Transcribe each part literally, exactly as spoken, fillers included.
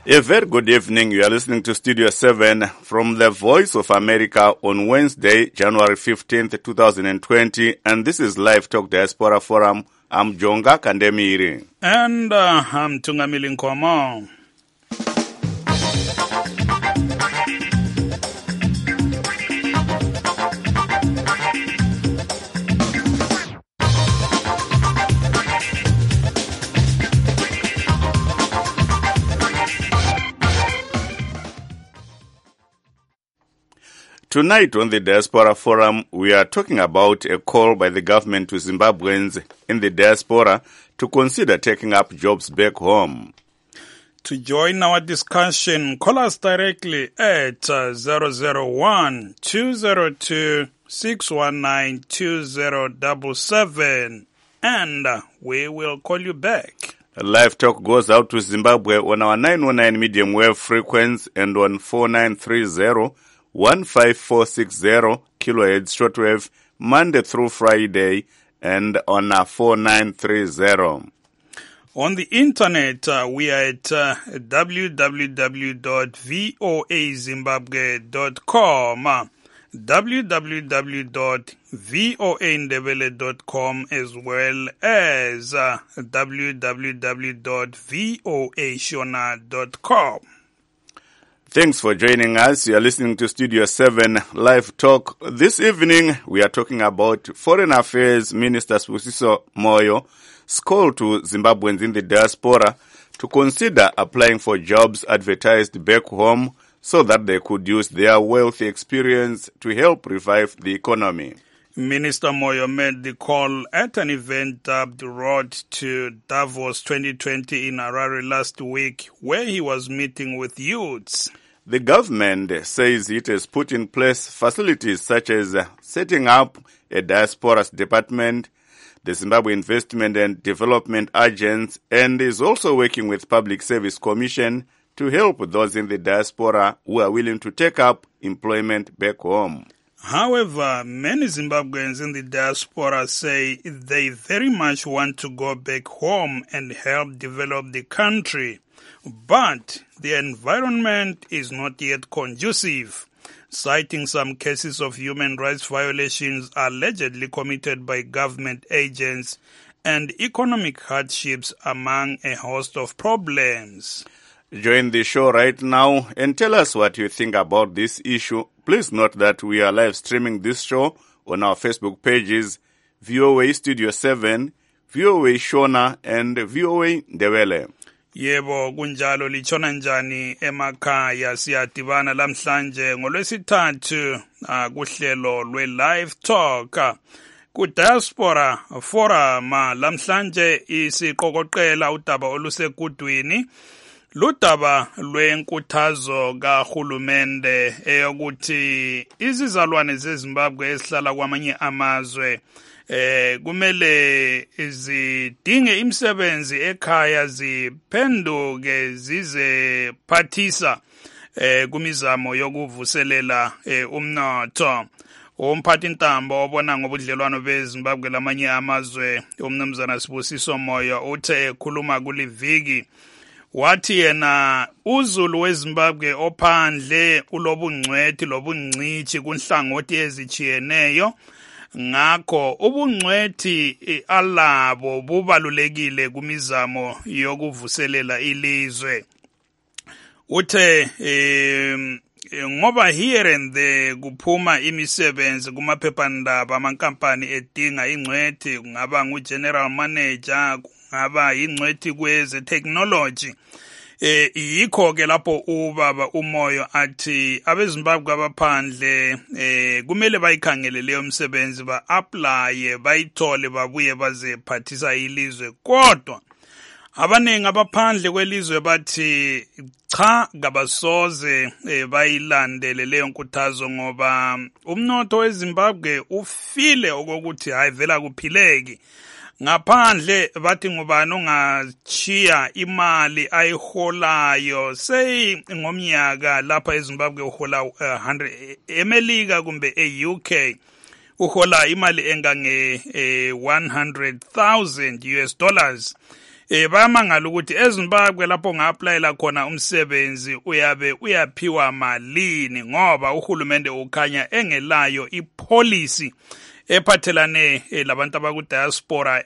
A very good evening. You are listening to Studio seven from the Voice of America on Wednesday, January fifteenth, twenty twenty, and this is Live Talk Diaspora Forum. I'm Jonga Kandemiri. And uh, I'm Tungamili Nkomo. Tonight on the Diaspora Forum, we are talking about a call by the government to Zimbabweans in the diaspora to consider taking up jobs back home. To join our discussion, call us directly at uh, zero zero one, two zero two, six one nine, two zero seven seven and uh, we will call you back. Live Talk goes out to Zimbabwe on our nine one nine medium wave frequency and on four nine three zero, one five four six zero kilohertz shortwave Monday through Friday and on our four nine three zero. On the internet, uh, we are at uh, w w w dot voa zimbabwe dot com, uh, w w w dot voa ndebele dot com, as well as uh, w w w dot voa shona dot com. Thanks for joining us. You are listening to Studio seven Live Talk. This evening, we are talking about Foreign Affairs Minister Sibusiso Moyo's call to Zimbabweans in the diaspora to consider applying for jobs advertised back home so that they could use their wealthy experience to help revive the economy. Minister Moyo made the call at an event dubbed Road to Davos twenty twenty in Harare last week, where he was meeting with youths. The government says it has put in place facilities such as setting up a diasporas department, the Zimbabwe Investment and Development Agents, and is also working with Public Service Commission to help those in the diaspora who are willing to take up employment back home. However, many Zimbabweans in the diaspora say they very much want to go back home and help develop the country, but the environment is not yet conducive, citing some cases of human rights violations allegedly committed by government agents and economic hardships among a host of problems. Join the show right now and tell us what you think about this issue. Please note that we are live streaming this show on our Facebook pages, V O A Studio seven, V O A Shona, and V O A Ndebele. Yebo kunjalo lichona njani emakhaya siyadibana lamhlanje ngolwesithathu kuhlelo lwe Live Talk ku Diaspora Forum. Lamhlanje isiqokoqela udaba olusegudwini, ludaba lwenkuthazo kahulumende eyokuthi izizalwane zeZimbabwe ezihlala kwamanye amazwe eh kumele zidinge imisebenzi ekhaya ziphenduke zize phathisa eh kumizamo yokuvuselela eh, umnotho. Umphathi ntambo obona ngobudlelwano beZimbabwe lamanye amazwe umnumzana Sibusiso Moyo uthe ekhuluma kuliviki wathi yena uZulu weZimbabwe ophandle ulobungcwethi lobungcithi kunhlangothi ezichiyeneyo, ngakho ubungcwethi alabo bubalulekile kumizamo yokuvuselela ilizwe. Uthe eh, ngoba here and there kuphuma imisebenzi kumaphephandaba amankampani edinga ingcwethi, kungaba ngu-general manager, kungaba ingcwethi kweze technology. Eh yikho ke lapho ubaba uMoyo athi abeZimbabwe abaphandle eh kumele bayikhangele leyo msebenzi, ba apply bayithole babuye bazephathisa ilizwe. Kodwa abanengi abaphandle kwelizwe bathi cha kabasoze eh, bayilandele leyo nkuthazo ngoba umnotho weZimbabwe ufile okokuthi hayi vela kuphileki. Ngaphandle bathi ngubani ongachiya imali ayiholayo sey ngomnyaka lapha eZimbabwe uhola uh, one hundred, eMelika kumbe e-U K uhola imali engange eh, one hundred thousand U S dollars. eh bayamangala ukuthi eZimbabwe lapho nga-applyela khona umsebenzi uyabe uyaphiwa malini ngoba uhulumende ukhanya engelayo ipolicy ephathelane eh, labantu abaku-diaspora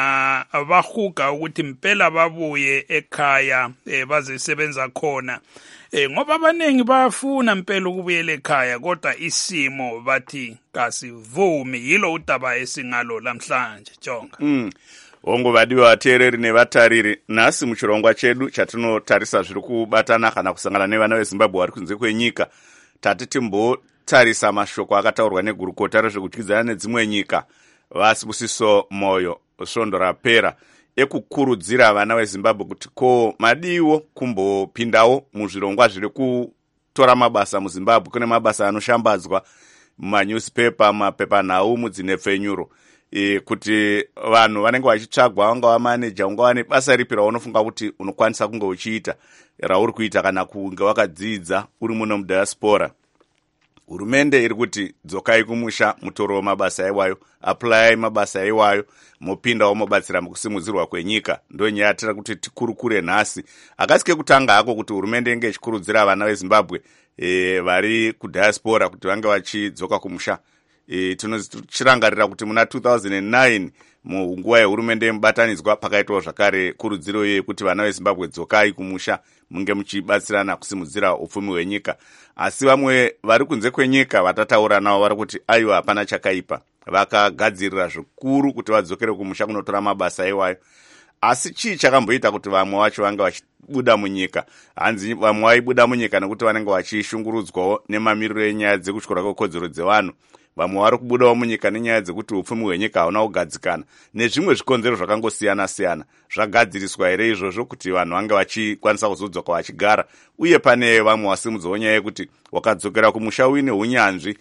engabahuga ukuthi mpela babuye ekhaya eh, bazesebenza khona. Eh, ngoba abaningi bayafuna mpela ukubuyela ekhaya kodwa isimo bathi kasivumi. Yilo udaba esingalo lamhlanje Jonga. Mm. Ongo vadiwa vateereri nevatariri, nhasi muchirongwa chedu chatinotarisa zviri kubatana kana kusangana nevana veZimbabwe vari kunze kwenyika, tati timbotarisa mashoko akataurwa negurukota rezvekudyidzana nedzimwe nyika vaSibusiso Moyo svondo rapera ekukurudzira vana veZimbabwe kuti ko madiwo kumbopindawo muzvirongwa zviri kutora mabasa muZimbabwe. Kune mabasa anoshambadzwa mumanyusipepa, mapepanhau, mudzinepfenyuro. E, kuti vanhu vanenge vachitsvagwa, ungava maneja, ungava nebasa ripi raunofunga kuti unokwanisa kunge uchiita rauri kuita kana kunge wakadzidza uri muno mudiaspora. Hurumende iri kuti dzokai kumusha mutorowo mabasa iwayo, apply mabasa iwayo, mopindawo mobatsira mukusimudzirwa kwenyika. Ndo nyaya tira kuti tikurukure nhasi. Akasike kutanga hako kuti hurumende inge ichikurudzira vana veZimbabwe e, vari kudiaspora kuti vange vachidzoka kumusha. E, tinochirangarira kuti muna two thousand nine munguva yehurumende yemubatanidzwa pakaitwa zvakare kurudziro yekuti vana veZimbabwe dzokai kumusha munge muchibatsirana kusimudzira upfumi hwenyika. Asi vamwe vari kunze kwenyika vatataura navo vari kuti aiwa hapana chakaipa, vakagadzirira zvikuru kuti vadzokere kumusha kunotora mabasa iwayo. Asi chii chakamboita kuti vamwe vacho vange vachibuda munyika? Hanzi vamwe vaibuda munyika nekuti vanenge vachishungurudzwawo nemamiriro enyaya dzekutyora kwekodzero dzevanhu. Vamwe vari kubudawo munyika nenyaya dzekuti upfumi hwenyika hauna kugadzikana, nezvimwe zvikonzero zvakangosiyana siyana. Zvagadziriswa here izvozvo kuti vanhu vange vachikwanisa kuzodzoka vachigara? Uye pane vamwe vasimudzawo nyaya yekuti wakadzokera kumusha uine unyanzvi,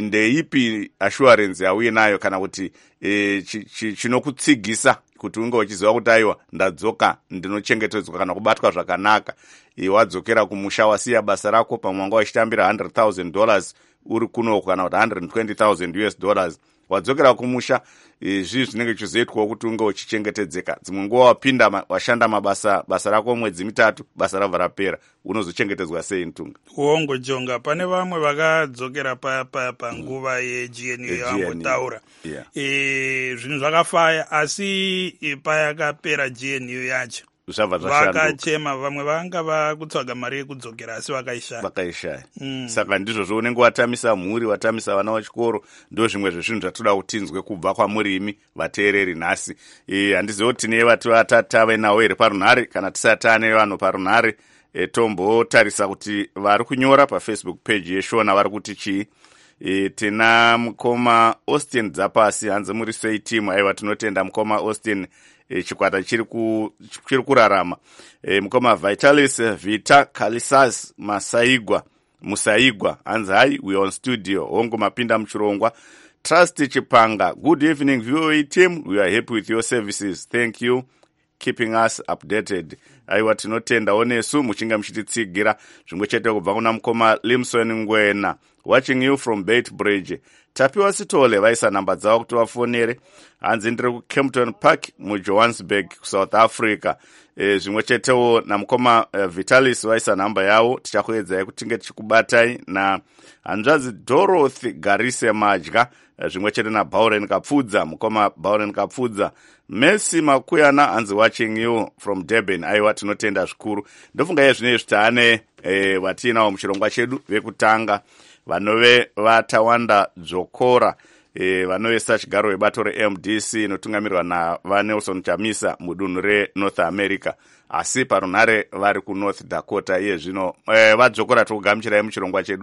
ndeipi assurance yauye nayo kana kuti e, chinokutsigisa chi, chi, kuti unge uchiziva kuti aiwa ndadzoka ndinochengetedzwa kana kubatwa zvakanaka. E, wadzokera kumusha wasiya basa rako, pamwe wanga wachitambira one hundred thousand dollars uri kuno kana kuti one hundred twenty thousand U S dollars, wadzokera kumusha izvi zvinenge chizoitwawo kuti unge uchichengetedzeka. Dzimwe nguva wapinda washanda mabasa basa rako mwedzi mitatu, basa rabva rapera, unozochengetedzwa sei Ntunga? Wongo Jonga, pane vamwe vakadzokera paya paya panguva yeG N U yavangotaura. Yeah. E, zvinhu zvakafaya asi payakapera G N U yacho vakachema, vamwe vanga vakutsvaga mari yekudzokera asi vakaishaya vakaishaya mm. Saka ndizvozvo unenge watamisa mhuri, watamisa vana vachikoro. Ndo zvimwe zvezvinhu zvatoda kutinzwe kubva kwamurimi vateereri nhasi. E, handizivo tine vati vatatave nawo here parunhare kana tisati ane vanhu parunhare. E, tombotarisa kuti vari kunyora pafacebook page yeshona vari kuti chii. E, tina mukoma Austin Dzapasi, hanzi muri sei timu? Aiwa, tinotenda mukoma Austin. E, chikwata chiri ku chiri kurarama. E, mukoma Vitalis Vita Kalisas Masaigwa Musaigwa hanzi hai we on studio hongo mapinda muchirongwa. Trust Chipanga, good evening V O A team, we are happy with your services, thank you keeping us updated. Aiwa, tinotenda onesu muchinga muchititsigira zvimwe chete kubva kuna mukoma Limson Ngwena, watching you from Bait Bridge. Tapiwa Sitole vaisa namba dzavo kuti vafonere. Hanzi ndiri kuCampton Park muJohannesburg kuSouth Africa. E, zvimwe chetewo namukoma uh, Vitalis vaisa namba yavo. Tichakuedzai kuti tinge tichikubatai na hanzvadzi Dorothy Garise Madya, uh, zvimwe chete na Bauren Kapfudza, mukoma Bauren Kapfudza. Messi Makuyana hanzi watching you from Durban. Aiwa, tinotenda zvikuru. Ndofunga ye zvine zvitaane e, vatinawo muchirongwa chedu vekutanga vanove vatawanda Dzokora, e, vanove sachigaro webato reM D C inotungamirirwa naVanelson Chamisa mudunhu reNorth America, asi parunhare vari kuNorth Dakota. Iye zvino e, vadzokora tokugamuchirai muchirongwa chedu.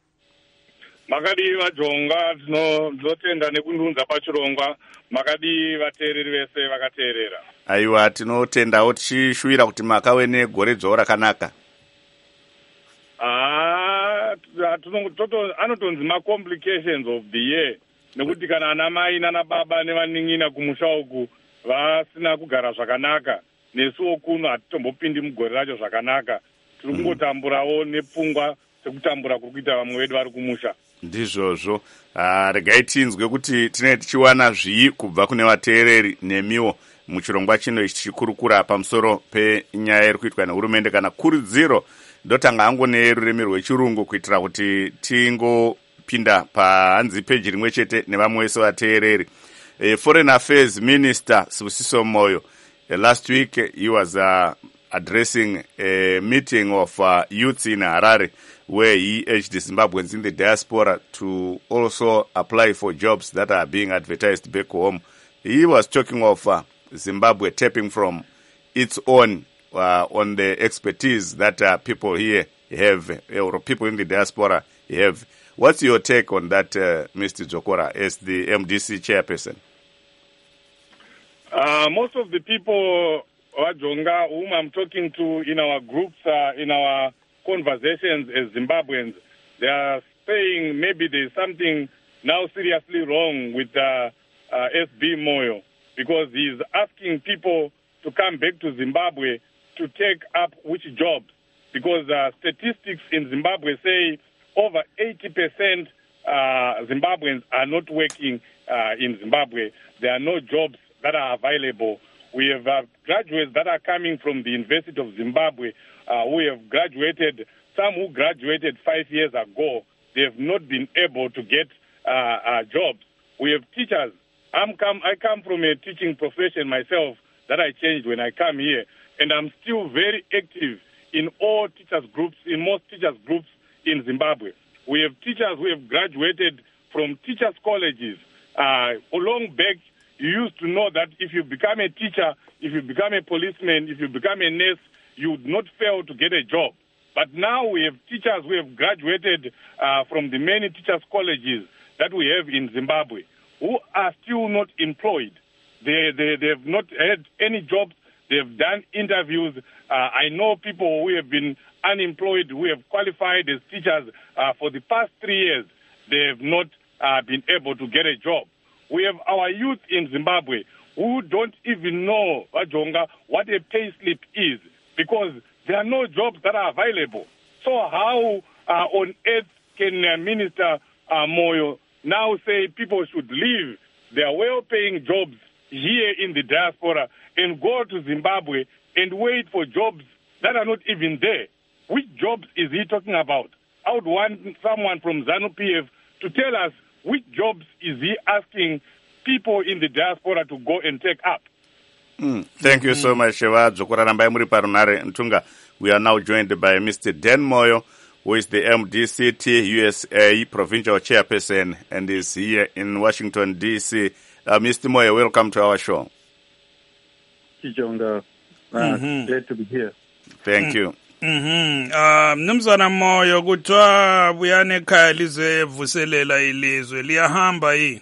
Makadi vajonga tinotenda nekundunza pachirongwa. Makadi vateereri vese vakateerera. Aiwa, tinotendawo tichishuvira kuti makave negore dzvavo rakanaka. Ah, anotonzi ma-complications of the year. Nekuti kana ana mai nana baba nevaning'ina kumusha uku vasina kugara zvakanaka, nesuwo kuno hatitombopindi mugore racho zvakanaka. Tiri kungotamburawo nepfungwa sekutambura kuri kuita vamwe vedu vari kumusha. Ndizvozvo. Uh, regai tinzwe kuti tinenge tichiwana zvii kubva kune vateereri nemiwo muchirongwa chino ichikurukura pamusoro penyaya iri kuitwa nehurumende kana kurudziro. Ndotanga hangu nerurimi rwechirungu kuitira kuti tingopinda pahanzi peji rimwe chete nevamwe vese vateereri. Uh, Foreign Affairs Minister Sibusiso Moyo, uh, last week uh, he was uh, addressing a meeting of uh, youths in Harare, where he urged the Zimbabweans in the diaspora to also apply for jobs that are being advertised back home. He was talking of uh, Zimbabwe tapping from its own uh, on the expertise that uh, people here have, or people in the diaspora have. What's your take on that, uh, Mister Dzokora, as the M D C chairperson? Uh, most of the people, Wajonga, whom I'm talking to in our groups, uh, in our conversations as Zimbabweans, they are saying maybe there's something now seriously wrong with uh, uh, S B Moyo, because he's asking people to come back to Zimbabwe to take up which jobs, because uh, statistics in Zimbabwe say over eighty percent uh, Zimbabweans are not working uh, in Zimbabwe. There are no jobs that are available. We have uh, graduates that are coming from the University of Zimbabwe uh, who have graduated, some who graduated five years ago. They have not been able to get uh, uh, jobs. We have teachers. I'm come, I come from a teaching profession myself that I changed when I come here, and I'm still very active in all teachers groups, in most teachers groups in Zimbabwe. We have teachers who have graduated from teachers' colleges. Uh, long back, you used to know that if you become a teacher, if you become a policeman, if you become a nurse, you would not fail to get a job. But now we have teachers who have graduated uh, from the many teachers' colleges that we have in Zimbabwe who are still not employed. They, they, they have not had any jobs. They have done interviews. Uh, I know people who have been unemployed, who have qualified as teachers uh, for the past three years. They have not uh, been able to get a job. We have our youth in Zimbabwe who don't even know, Wajonga, what a pay slip is, because there are no jobs that are available. So how uh, on earth can uh, Minister uh, Moyo now say people should leave their well-paying jobs here in the diaspora and go to Zimbabwe and wait for jobs that are not even there? Which jobs is he talking about? I would want someone from ZANU-P F to tell us which jobs is he asking people in the diaspora to go and take up. Mm. Thank you so much, Sheva Dzokora Nambai Muri Parunare Ntunga. We are now joined by Mister Dan Moyo, who is the M D C T U S A provincial chairperson and is here in Washington, D C. Uh, Mister Moyo, welcome to our show. Jonga, uh, mm-hmm. Glad to be here. Thank mm-hmm. you. Mhm. Ah, Mnumzana Moyo kuthiwa buyane ekhaya lize vuselela ilizwe liyahamba yini?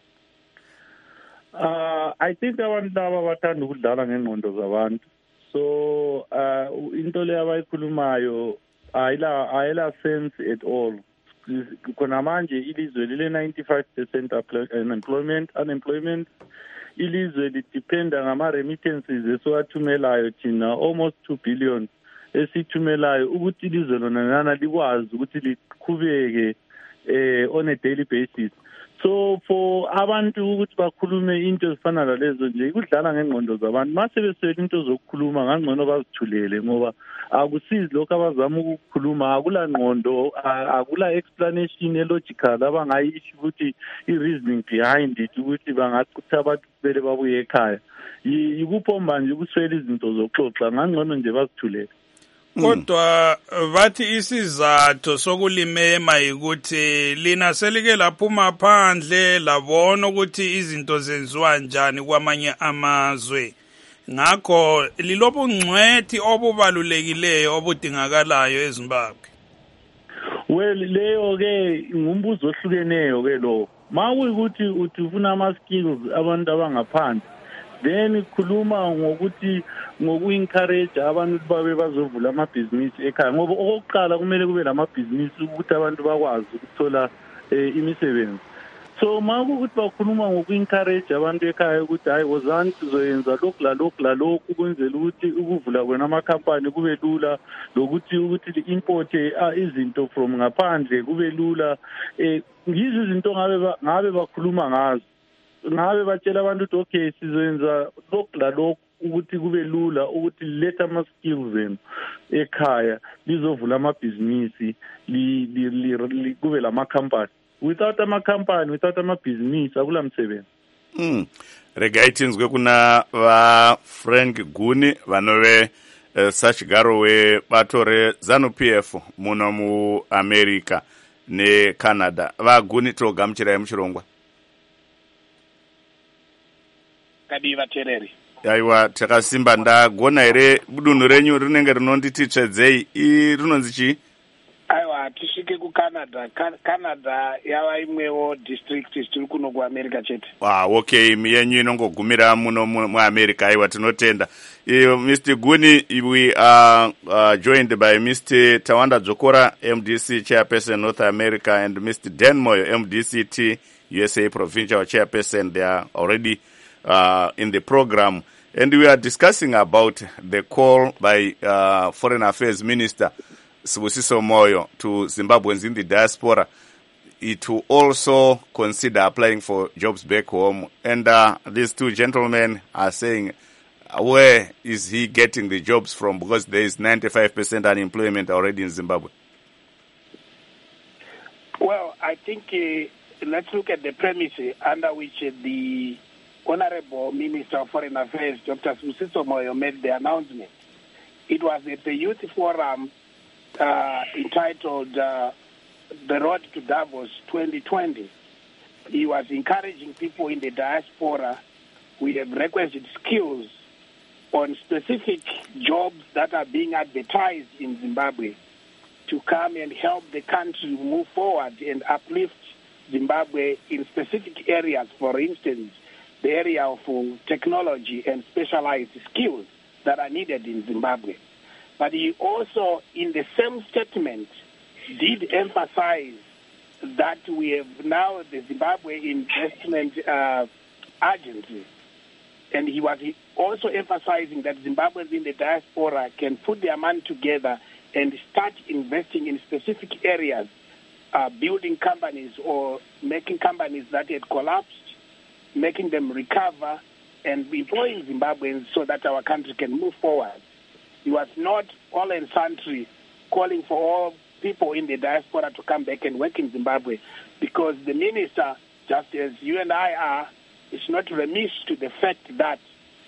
Uh I think abantu laba bathanda ukudlala ngengqondo zabantu. So uh into le abayikhulumayo ayila ayila sense at all. Khona manje ilizwe lile ninety-five percent unemployment unemployment. Ilizwe lidependa ngama remittances esiwathumelayo thina almost two billion. Esithumelayo ukuthi ilizwe lona nana likwazi ukuthi liqhubeke eh on a daily basis. So for abantu ukuthi bakhulume into ezifana nalezo nje kudlala ngengqondo zabantu mase besele into zokukhuluma ngangcono bazithulele ngoba akusizi lokho abazama ukukhuluma akula ngqondo akula explanation elogical abangayisho ukuthi I reasoning behind it ukuthi bangachitha abantu bele babuye ekhaya yikupho manje ukuswela izinto zokuxoxa ngangcono nje bazithulele. Kodwa bathi isizathu sokulimema ukuthi lina selike laphuma phandle labona ukuthi izinto zenziwa njani kwamanye amazwe. Ngakho lilobu ngcwethi obubalulekileyo obudingakalayo eZimbabwe. Well leyo ke ngumbuzo ohlukeneyo ke lo. Mawukuthi uthi ufuna ama skills abantu abangaphandle. Then khuluma ngokuthi ngoku-encourage abantu babe bazovula amabhizinisi ekhaya ngoba okokuqala kumele kube lamabhizinisi ukuthi abantu bakwazi ukuthola imisebenzi. So makuthi bakhuluma ngoku-encourage abantu ekhaya ukuthi hayi wozani sizoyenza lokhu la lokhu la lokhu ukwenzela ukuthi ukuvula kwena amakhampani kube lula lokuthi ukuthi import izinto from ngaphandle kube lula. Eh ngizo izinto ngabe ngabe bakhuluma ngazo. ngabe batshela abantu ukuthi okay sizoyenza lokhu lalokhu ukuthi kube lula ukuthi letha ama-skills enu ekhaya lizovula amabhizinisi kube lama-company. Without ama-company, without amabhizinisi akula msebenzi. Mm. Regai tinzwe kuna va Frank Guni vanove uh, sachigaro webato reZANU-P F muno mu America ne Canada. Va Guni togamuchirai muchirongwa. Kadi vatereri. Aiwa takasimba ndagona here dunhu renyu rinenge rinonditi tsvedzei i rinonzi chii? Aiwa tisvike kuCanada. Canada yava imwewo district tiri kuno kuAmerica chete. Ah, okay, miyenyu inongogumira muno muAmerica. Aiwa tinotenda. Uh, Mister Guni, we are uh, joined by Mister Tawanda Dzokora, M D C Chairperson North America, and Mister Dan Moyo, M D C T U S A Provincial Chairperson. They are already uh, in the program. And we are discussing about the call by uh, Foreign Affairs Minister Sibusiso Moyo to Zimbabweans in the diaspora to also consider applying for jobs back home. And uh, these two gentlemen are saying, where is he getting the jobs from? Because there is ninety-five percent unemployment already in Zimbabwe. Well, I think uh, let's look at the premise under which uh, the Honorable Minister of Foreign Affairs, Doctor Sibusiso Moyo, made the announcement. It was at the Youth Forum uh, entitled uh, The Road to Davos twenty twenty. He was encouraging people in the diaspora with requested skills on specific jobs that are being advertised in Zimbabwe to come and help the country move forward and uplift Zimbabwe in specific areas. For instance, the area of uh, technology and specialized skills that are needed in Zimbabwe. But he also, in the same statement, did emphasize that we have now the Zimbabwe Investment uh, Agency. And he was also emphasizing that Zimbabweans in the diaspora can put their money together and start investing in specific areas, uh, building companies or making companies that had collapsed, making them recover, and employing Zimbabweans so that our country can move forward. He was not all and sundry calling for all people in the diaspora to come back and work in Zimbabwe, because the minister, just as you and I are, is not remiss to the fact that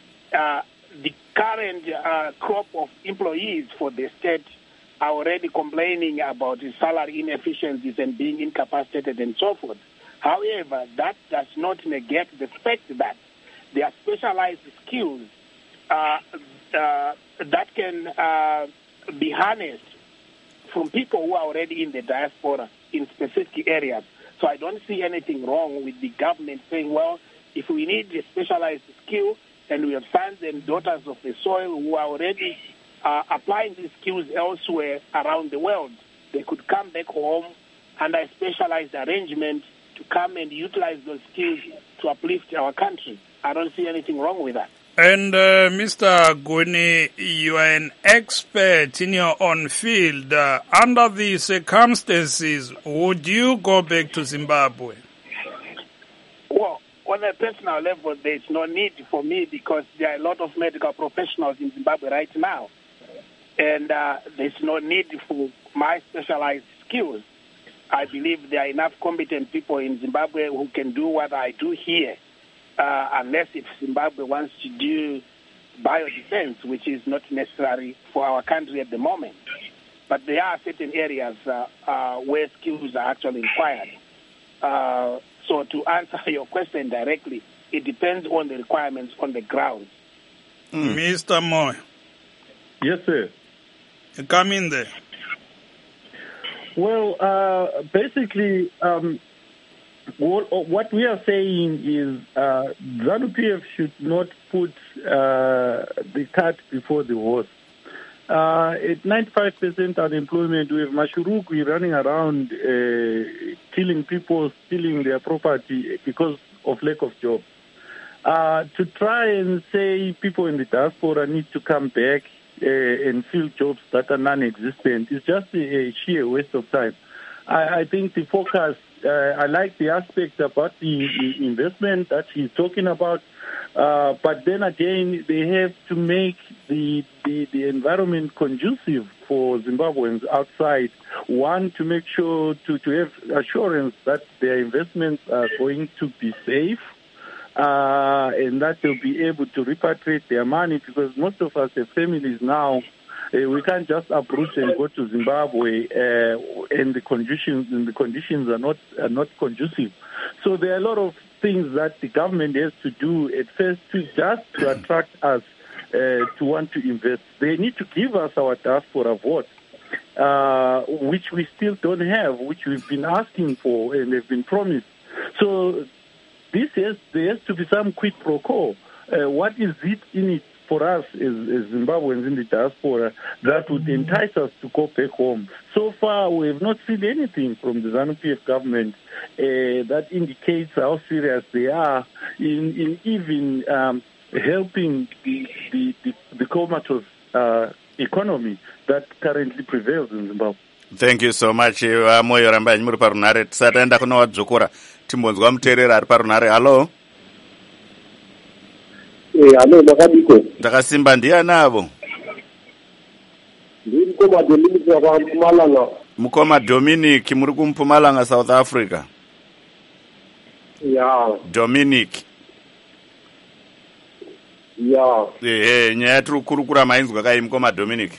uh, the current uh, crop of employees for the state are already complaining about the salary inefficiencies and being incapacitated and so forth. However, that does not negate the fact that there are specialized skills uh, uh, that can uh, be harnessed from people who are already in the diaspora in specific areas. So I don't see anything wrong with the government saying, well, if we need a specialized skill and we have sons and daughters of the soil who are already uh, applying these skills elsewhere around the world, they could come back home under a specialized arrangement to come and utilize those skills to uplift our country. I don't see anything wrong with that. And uh, Mister Guni, you are an expert in your own field. Uh, under these circumstances, would you go back to Zimbabwe? Well, on a personal level, there's no need for me because there are a lot of medical professionals in Zimbabwe right now. And uh, there's no need for my specialized skills. I believe there are enough competent people in Zimbabwe who can do what I do here, uh, unless if Zimbabwe wants to do biodefense, which is not necessary for our country at the moment. But there are certain areas uh, uh, where skills are actually required. Uh, so to answer your question directly, it depends on the requirements on the ground. Mm. Mister Moy. Yes, sir. Come in there. Well, uh, basically, um, what, what we are saying is uh, ZANU-P F should not put uh, the cart before the horse. Uh, at ninety-five percent unemployment, we have Mashurukwi running around uh, killing people, stealing their property because of lack of jobs. Uh, to try and say people in the diaspora need to come back Uh, and fill jobs that are non-existent. It's just a, a sheer waste of time. I, I think the focus uh, I like the aspect about the, the investment that he's talking about. Uh, but then again, they have to make the, the the environment conducive for Zimbabweans outside. One, to make sure to, to have assurance that their investments are going to be safe, uh, and that they'll be able to repatriate their money, because most of us have families now. Uh, we can't just uproot and go to Zimbabwe, uh, and the conditions and the conditions are not are not conducive. So there are a lot of things that the government has to do at first to just to attract us uh, to want to invest. They need to give us our diaspora vote, uh, which we still don't have, which we've been asking for and have been promised. So this has there has to be some quid pro quo. Uh, what is it in it for us as, as Zimbabweans in the diaspora that would entice us to go back home? So far, we have not seen anything from the ZANU-P F government uh, that indicates how serious they are in, in even um, helping the, the, the, the comatose uh, economy that currently prevails in Zimbabwe. Thank you so much. Uh, Moyo Rambanyi muri parunare. Tisataenda kuno wadzokora. Timbonzwa muteerera ari parunare. Hello. Eh, hello, makadiko. Ndakasimba ndiani avo? Ndiri Mukoma Dominic wa Mpumalanga. Mukoma Dominic muri kuMpumalanga, South Africa. Yeah. Dominic. Yeah. Eh, eh, nyaya tiri kukurukura mainzwa kai Mukoma Dominic.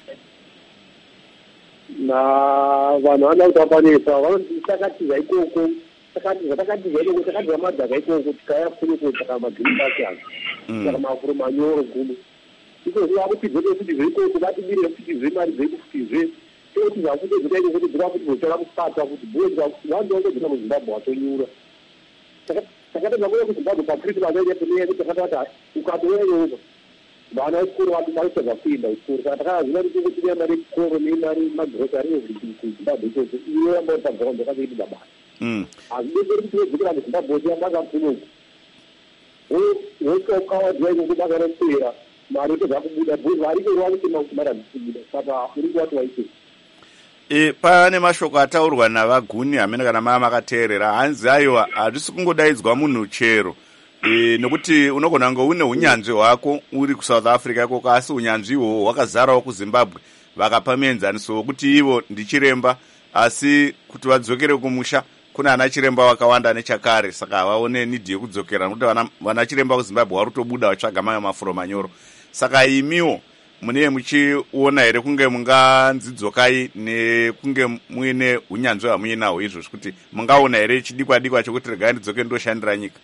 Na vanhu vana kutapanesa vanotakatiza ikoko takatiza takatiza ikoko takatiza madhaka ikoko tikaya funiko saka magiri pasiyana saka mafuro manyoro gumu ikozvo vakupidze kufutizve ikoko vatibire kufutizve mari dzekufutizve totiza futi zita ikoko tidzika futi votora kupata kuti boza vandoongedzina muzimbabwe watonyura takatadza kuya kuzimbabwe pakrisimasi ainepeneyedu takatati ukatoyayova vana vechikoro vati vaisabva kuenda kuchikoro saka takazvina kuti kutiria mari yechikoro nemari magrosari everything kuzimbabwe ikoko iyo yamba kuti pagaundi akazoitida basa hazvidetseri kuti wedzikira muzimbabwe tiamba kapunoku wosokawadzwa ikoko basa ropera mari otobva kubuda bhuzi varikoriwa kutema kuti mari hadzikubuda saka uringe wati waitei. E, pane mashoko ataurwa navaguni hamene kana maa makateerera hanzi aiwa hazvisi kungodaidzwa munhu chero. E, nokuti unogona kunge une unyanzvi hwako uri kuSouth Africa ikoko asi unyanzvi ihwohwo hwakazarawo kuZimbabwe vakapa muenzaniso wekuti ivo ndichiremba asi kuti vadzokere kumusha kuna ana chiremba vakawanda nechakare saka havaone nidhi yekudzokera nokuti vana, vana chiremba kuZimbabwe vari kutobuda vatsvaga mamwe mafuro manyoro. Saka imiwo mune muchiona here kunge munganzidzokai nekunge muine unyanzvi hwamuinahwo izvozvi kuti mungaona here chidikwa dikwa chokuti regai ndidzoke ndoshandira nyika?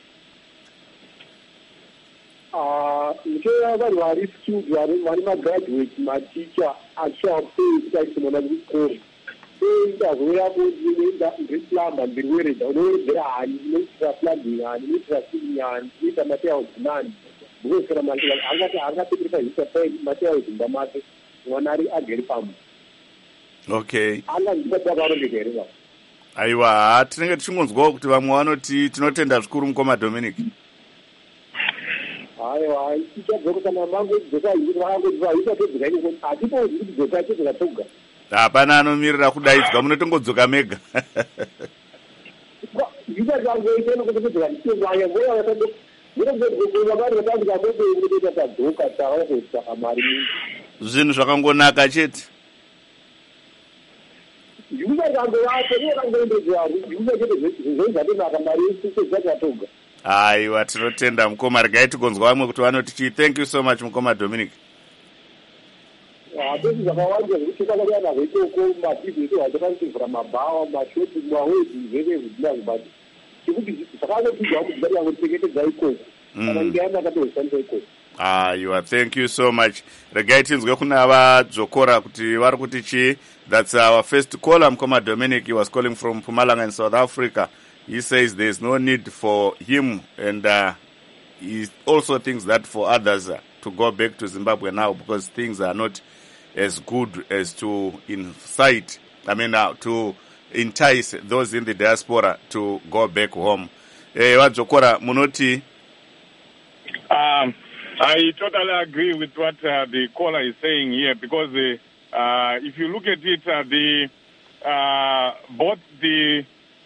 ndichoya vanhu vari skilled vari magraduate maticha achapei kuti aisomona kuchikoro ndazoyapo ndiriplamba ndiriweredza unowedzera hani inoitira plumbing hani inoitira sini hani inoita materials nani because angati angapindira pazvisa pai materials imba make mwana ari agere pamwe. Okay. anga ndipatavarondeka here va aiwa tinenge tichingonzwawo kuti vamwe vanoti tinotenda zvikuru Mukoma Dominic. aiwa ichadzoka kana mango dzoka izvi vangu vaita todzoka ino atipo zviri dzoka todzoka toga hapana anomirira kudaidzwa munotongodzoka mega. ndita zangu iteno kuti todzoka nditonganya ngoya vatando ndinogona vari vatandika kwete kuti tadzoka tavakusaka mari zvinhu zvakangonaka chete ndikuta zangu yacho iye kangoendedzwa ndikuta chete zvezvatonaka mari yesezvatatoga. aiwa tinotenda Mukoma, regai tigonzwa vamwe kuti vanoti chii. Thank you so much Mukoma Dominic. hatesi zvakawanda zvekuti kakayana zvetoko mabhizinesi hwachakanisivhura mabhawa mashoti mawezi zvese zvidina zvibati chekuti zvakanopidzwa kuti zvatiangochengetedza ikoko kana nyika yana akatozvishandisa ikoko. aiwa thank you so much. Regai tinzwe kuna vadzokora kuti vari kuti chii. That's our first caller Mukoma Dominic. He was calling from Mpumalanga in South Africa. He says there's no need for him, and uh, he also thinks that for others uh, to go back to Zimbabwe now because things are not as good as to incite, I mean, uh, to entice those in the diaspora to go back home. Eh, Wadzokora, munoti? Um, I totally agree with what uh, the caller is saying here because uh, uh, if you look at it, uh, the uh, both the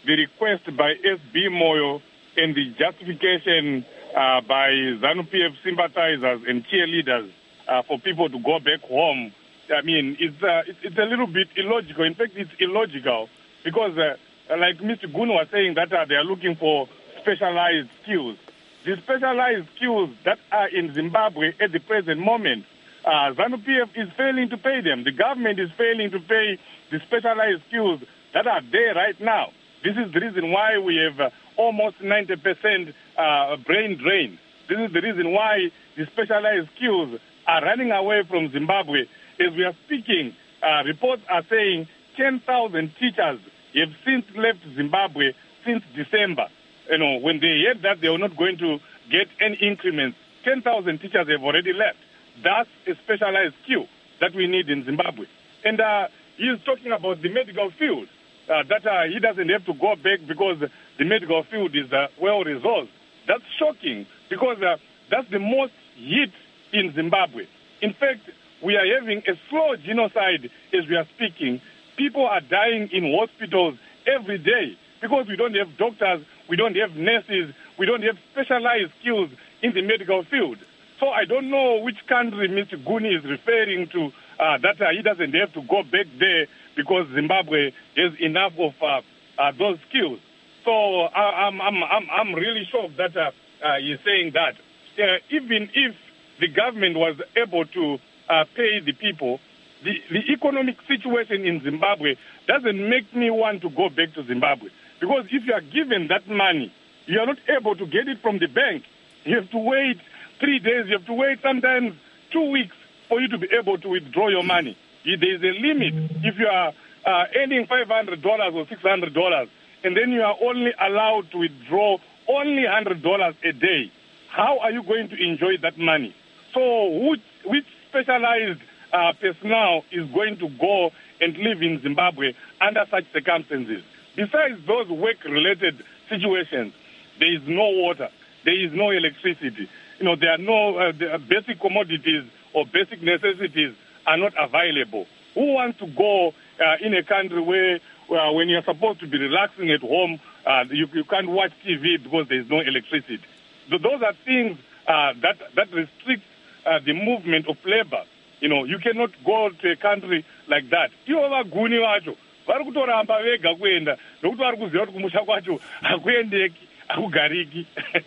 the request by S B Moyo and the justification uh, by ZANU-P F sympathizers and cheerleaders uh, for people to go back home, I mean, it's, uh, it's, it's a little bit illogical. In fact, it's illogical because, uh, like Mister Gun was saying, that uh, they are looking for specialized skills. The specialized skills that are in Zimbabwe at the present moment, uh, ZANU-P F is failing to pay them. The government is failing to pay the specialized skills that are there right now. This is the reason why we have uh, almost ninety percent uh, brain drain. This is the reason why the specialized skills are running away from Zimbabwe. As we are speaking, uh, reports are saying ten thousand teachers have since left Zimbabwe since December. You know, when they heard that they were not going to get any increments, ten thousand teachers have already left. That's a specialized skill that we need in Zimbabwe. And uh, he's talking about the medical field. Uh, that uh, he doesn't have to go back because the medical field is uh, well resourced. That's shocking because uh, that's the most hit in Zimbabwe. In fact, we are having a slow genocide as we are speaking. People are dying in hospitals every day because we don't have doctors, we don't have nurses, we don't have specialized skills in the medical field. So I don't know which country Mister Guni is referring to, uh, that uh, he doesn't have to go back there because Zimbabwe has enough of uh, uh, those skills. So uh, I'm, I'm, I'm, I'm really shocked that uh, uh, he's saying that. Uh, even if the government was able to uh, pay the people, the, the economic situation in Zimbabwe doesn't make me want to go back to Zimbabwe. Because if you are given that money, you are not able to get it from the bank. You have to wait three days, you have to wait sometimes two weeks for you to be able to withdraw your money. There is a limit. If you are uh, earning five hundred dollars or six hundred dollars, and then you are only allowed to withdraw only one hundred dollars a day, how are you going to enjoy that money? So which, which specialized uh, personnel is going to go and live in Zimbabwe under such circumstances? Besides those work-related situations, there is no water, there is no electricity. You know, there are no uh, the basic commodities or basic necessities are not available. Who wants to go uh, in a country where uh, when you're supposed to be relaxing at home, uh, you, you can't watch T V because there's no electricity? So those are things uh, that, that restrict uh, the movement of labor. You know, you cannot go to a country like that. Ivo vaguni vacho vari kutoramba vega kuenda nokuti vari kuziva kuti kumusha kwacho hakuendeki hakugariki.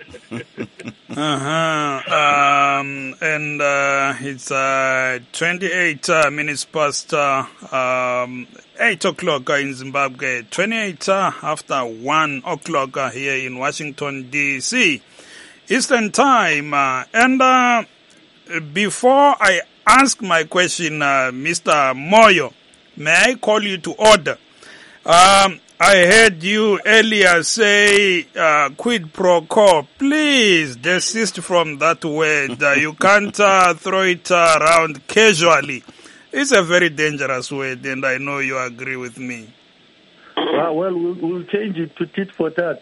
Uh-huh. Um, and uh, it's uh, twenty-eight uh, minutes past uh, um, eight o'clock uh, in Zimbabwe, twenty-eight uh, after one o'clock uh, here in Washington, D C Eastern Time. Uh, and uh, before I ask my question, uh, Mister Moyo, may I call you to order? Um, I heard you earlier say uh, quid pro quo. Please desist from that word. Uh, you can't uh, throw it uh, around casually. It's a very dangerous word, and I know you agree with me. Uh, well, well, we'll change it to tit for tat.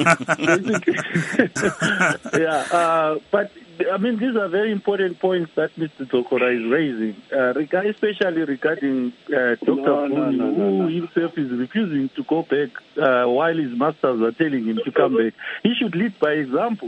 yeah, uh, but I mean, these are very important points that Mister Tokora is raising, uh, reg- especially regarding uh, Doctor No, no, no, no, who no. himself is refusing to go back uh, while his masters are telling him to come back. He should lead by example.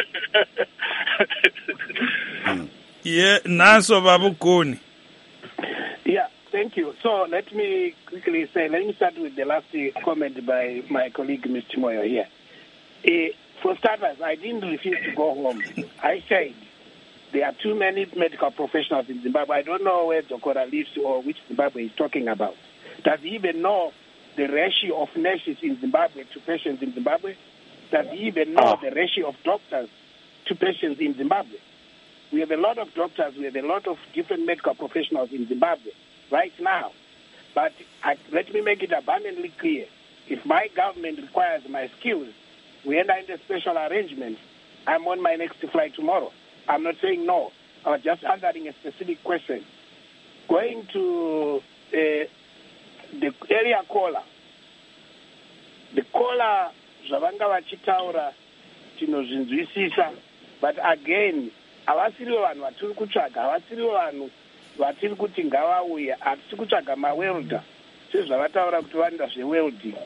yeah, Naso Babu Kuni. Yeah. Thank you. So let me quickly say, let me start with the last comment by my colleague, Mister Moyo here. Uh, for starters, I didn't refuse to go home. I said there are too many medical professionals in Zimbabwe. I don't know where Dokora lives or which Zimbabwe he's talking about. Does he even know the ratio of nurses in Zimbabwe to patients in Zimbabwe? Does he even know oh. the ratio of doctors to patients in Zimbabwe? We have a lot of doctors, we have a lot of different medical professionals in Zimbabwe right now. But I, let me make it abundantly clear. If my government requires my skills, we enter into special arrangements, I'm on my next flight tomorrow. I'm not saying no. I was just answering a specific question. Going to uh, the area caller. The caller, zvavanga vachitaura tinozvinzwisisa, but again, havasirivo vanhu vatiri kutsvaga, havasirivo vanhu vatiri kuti ngavauya, hatisi kutsvaga mawelda sezvavataura kuti vanoda zvewelding.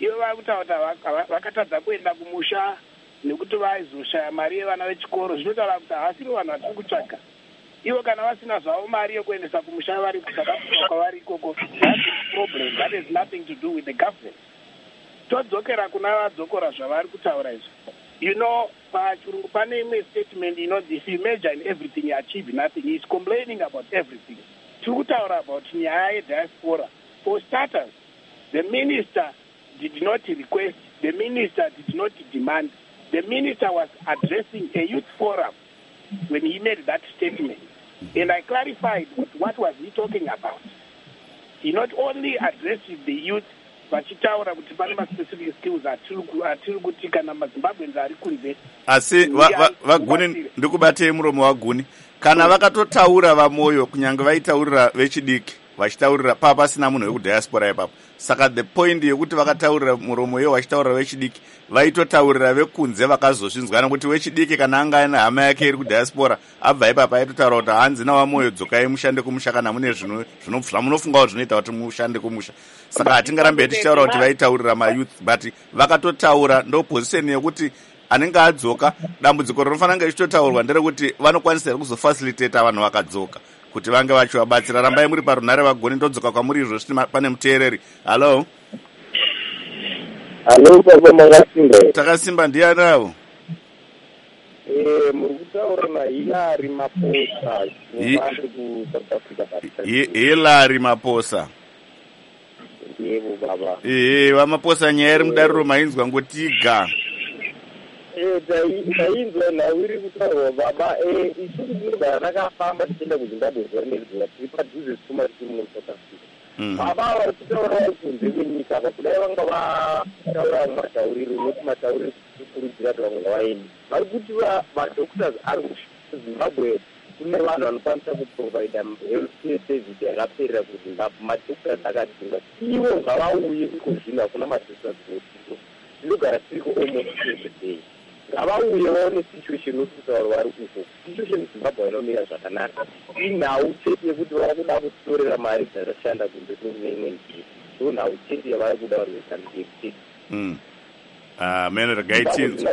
ivo vari kutaura kuti vakatadza kuenda kumusha nekuti vaizoshaya mari yevana vechikoro. Zvinotaura kuti havasiri vanhu vatiri kutsvaga. Ivo kana vasina zvavo mari yekuendesa kumusha vari kusakapuka kwavari ikoko, that's a problem. That has nothing to do with the government. Todzokera kuna vadzokora zvavari kutaura izvo. You know, pachirungu pane imwe statement, you know, if you measure in everything you achieve nothing. He's complaining about everything. Tiri kutaura about nyaya yediaspora. For starters, the minister did not request, the minister did not demand. The minister was addressing a youth forum when he made that statement. And I clarified what was he talking about. He not only addressed the youth, vachitaura kuti pane ma-specific skills atiri kuti kana mazimbabweans ari kunze. Asi vaguni ndikubatei muromo waguni. Kana vakatotaura vamoyo kunyange vaitaurira vechidiki vachitaurira papa pasina munhu wekudiaspora ipapo. Saka the point yekuti vakataurira muromo yo vachitaurira vechidiki vaitotaurira vekunze vakazozvinzwana kuti wechidiki kana anga ane hama yake iri kudiaspora abva ipapo aitotaura kuti hanzi navamoyo dzokai mushande kumusha kana mune zvamunofungawo zvinoita kuti mushande kumusha. Saka hatingarambe tichitaura kuti vaitaurira mayouth, but vakatotaura ndo position yekuti anenge adzoka dambudziko rinofanira kunge richitotaurwa nderekuti vanokwanisa kuzofacilitata vanhu vakadzoka kuti vange vachivabatsira. Rambai muri parunhare vagoni ndodzoka kwamuri izvo pane muteereri. Hello. Hello baba makasimba. Takasimba ndiani avo? Eh muri kutaura na Hilary Maposa kubva ku South Africa. Hilary Maposa. Yebo baba. Eh vamaposa nyaya iri mudariro mainzwa ngotiga. Eh tainzwa na uri kutaura baba eh isuku ndinogara nakafamba tichienda kuZimbabwe zvarinezvina tiri padhuze kuma tiri mu South Africa. Baba vari kutaura kunze kwenyika vakudai vanga vataura matauriro nokuti matauriro kukurudzira kuti vamwe ngavaende. Vari kuti madoctors ari kuZimbabwe kune vanhu vanokwanisa kuprovida healthcare service yakaperera kuZimbabwe. Madoctors akadzinga ivo ngavauye iko zvino hakuna madoctors nosiko ndinogara tiriko almost every day. Ngavauye vaone situation nokutaura vari uko. Situation Zimbabwe inomira zvakanaka. Inhau chete yekuti vari kuda kutorera mari dzakashanda kunze kune imwe nzira. So nhau chete yavari kuda kurekandidate. Mm. Ah, mene regaitinzwe.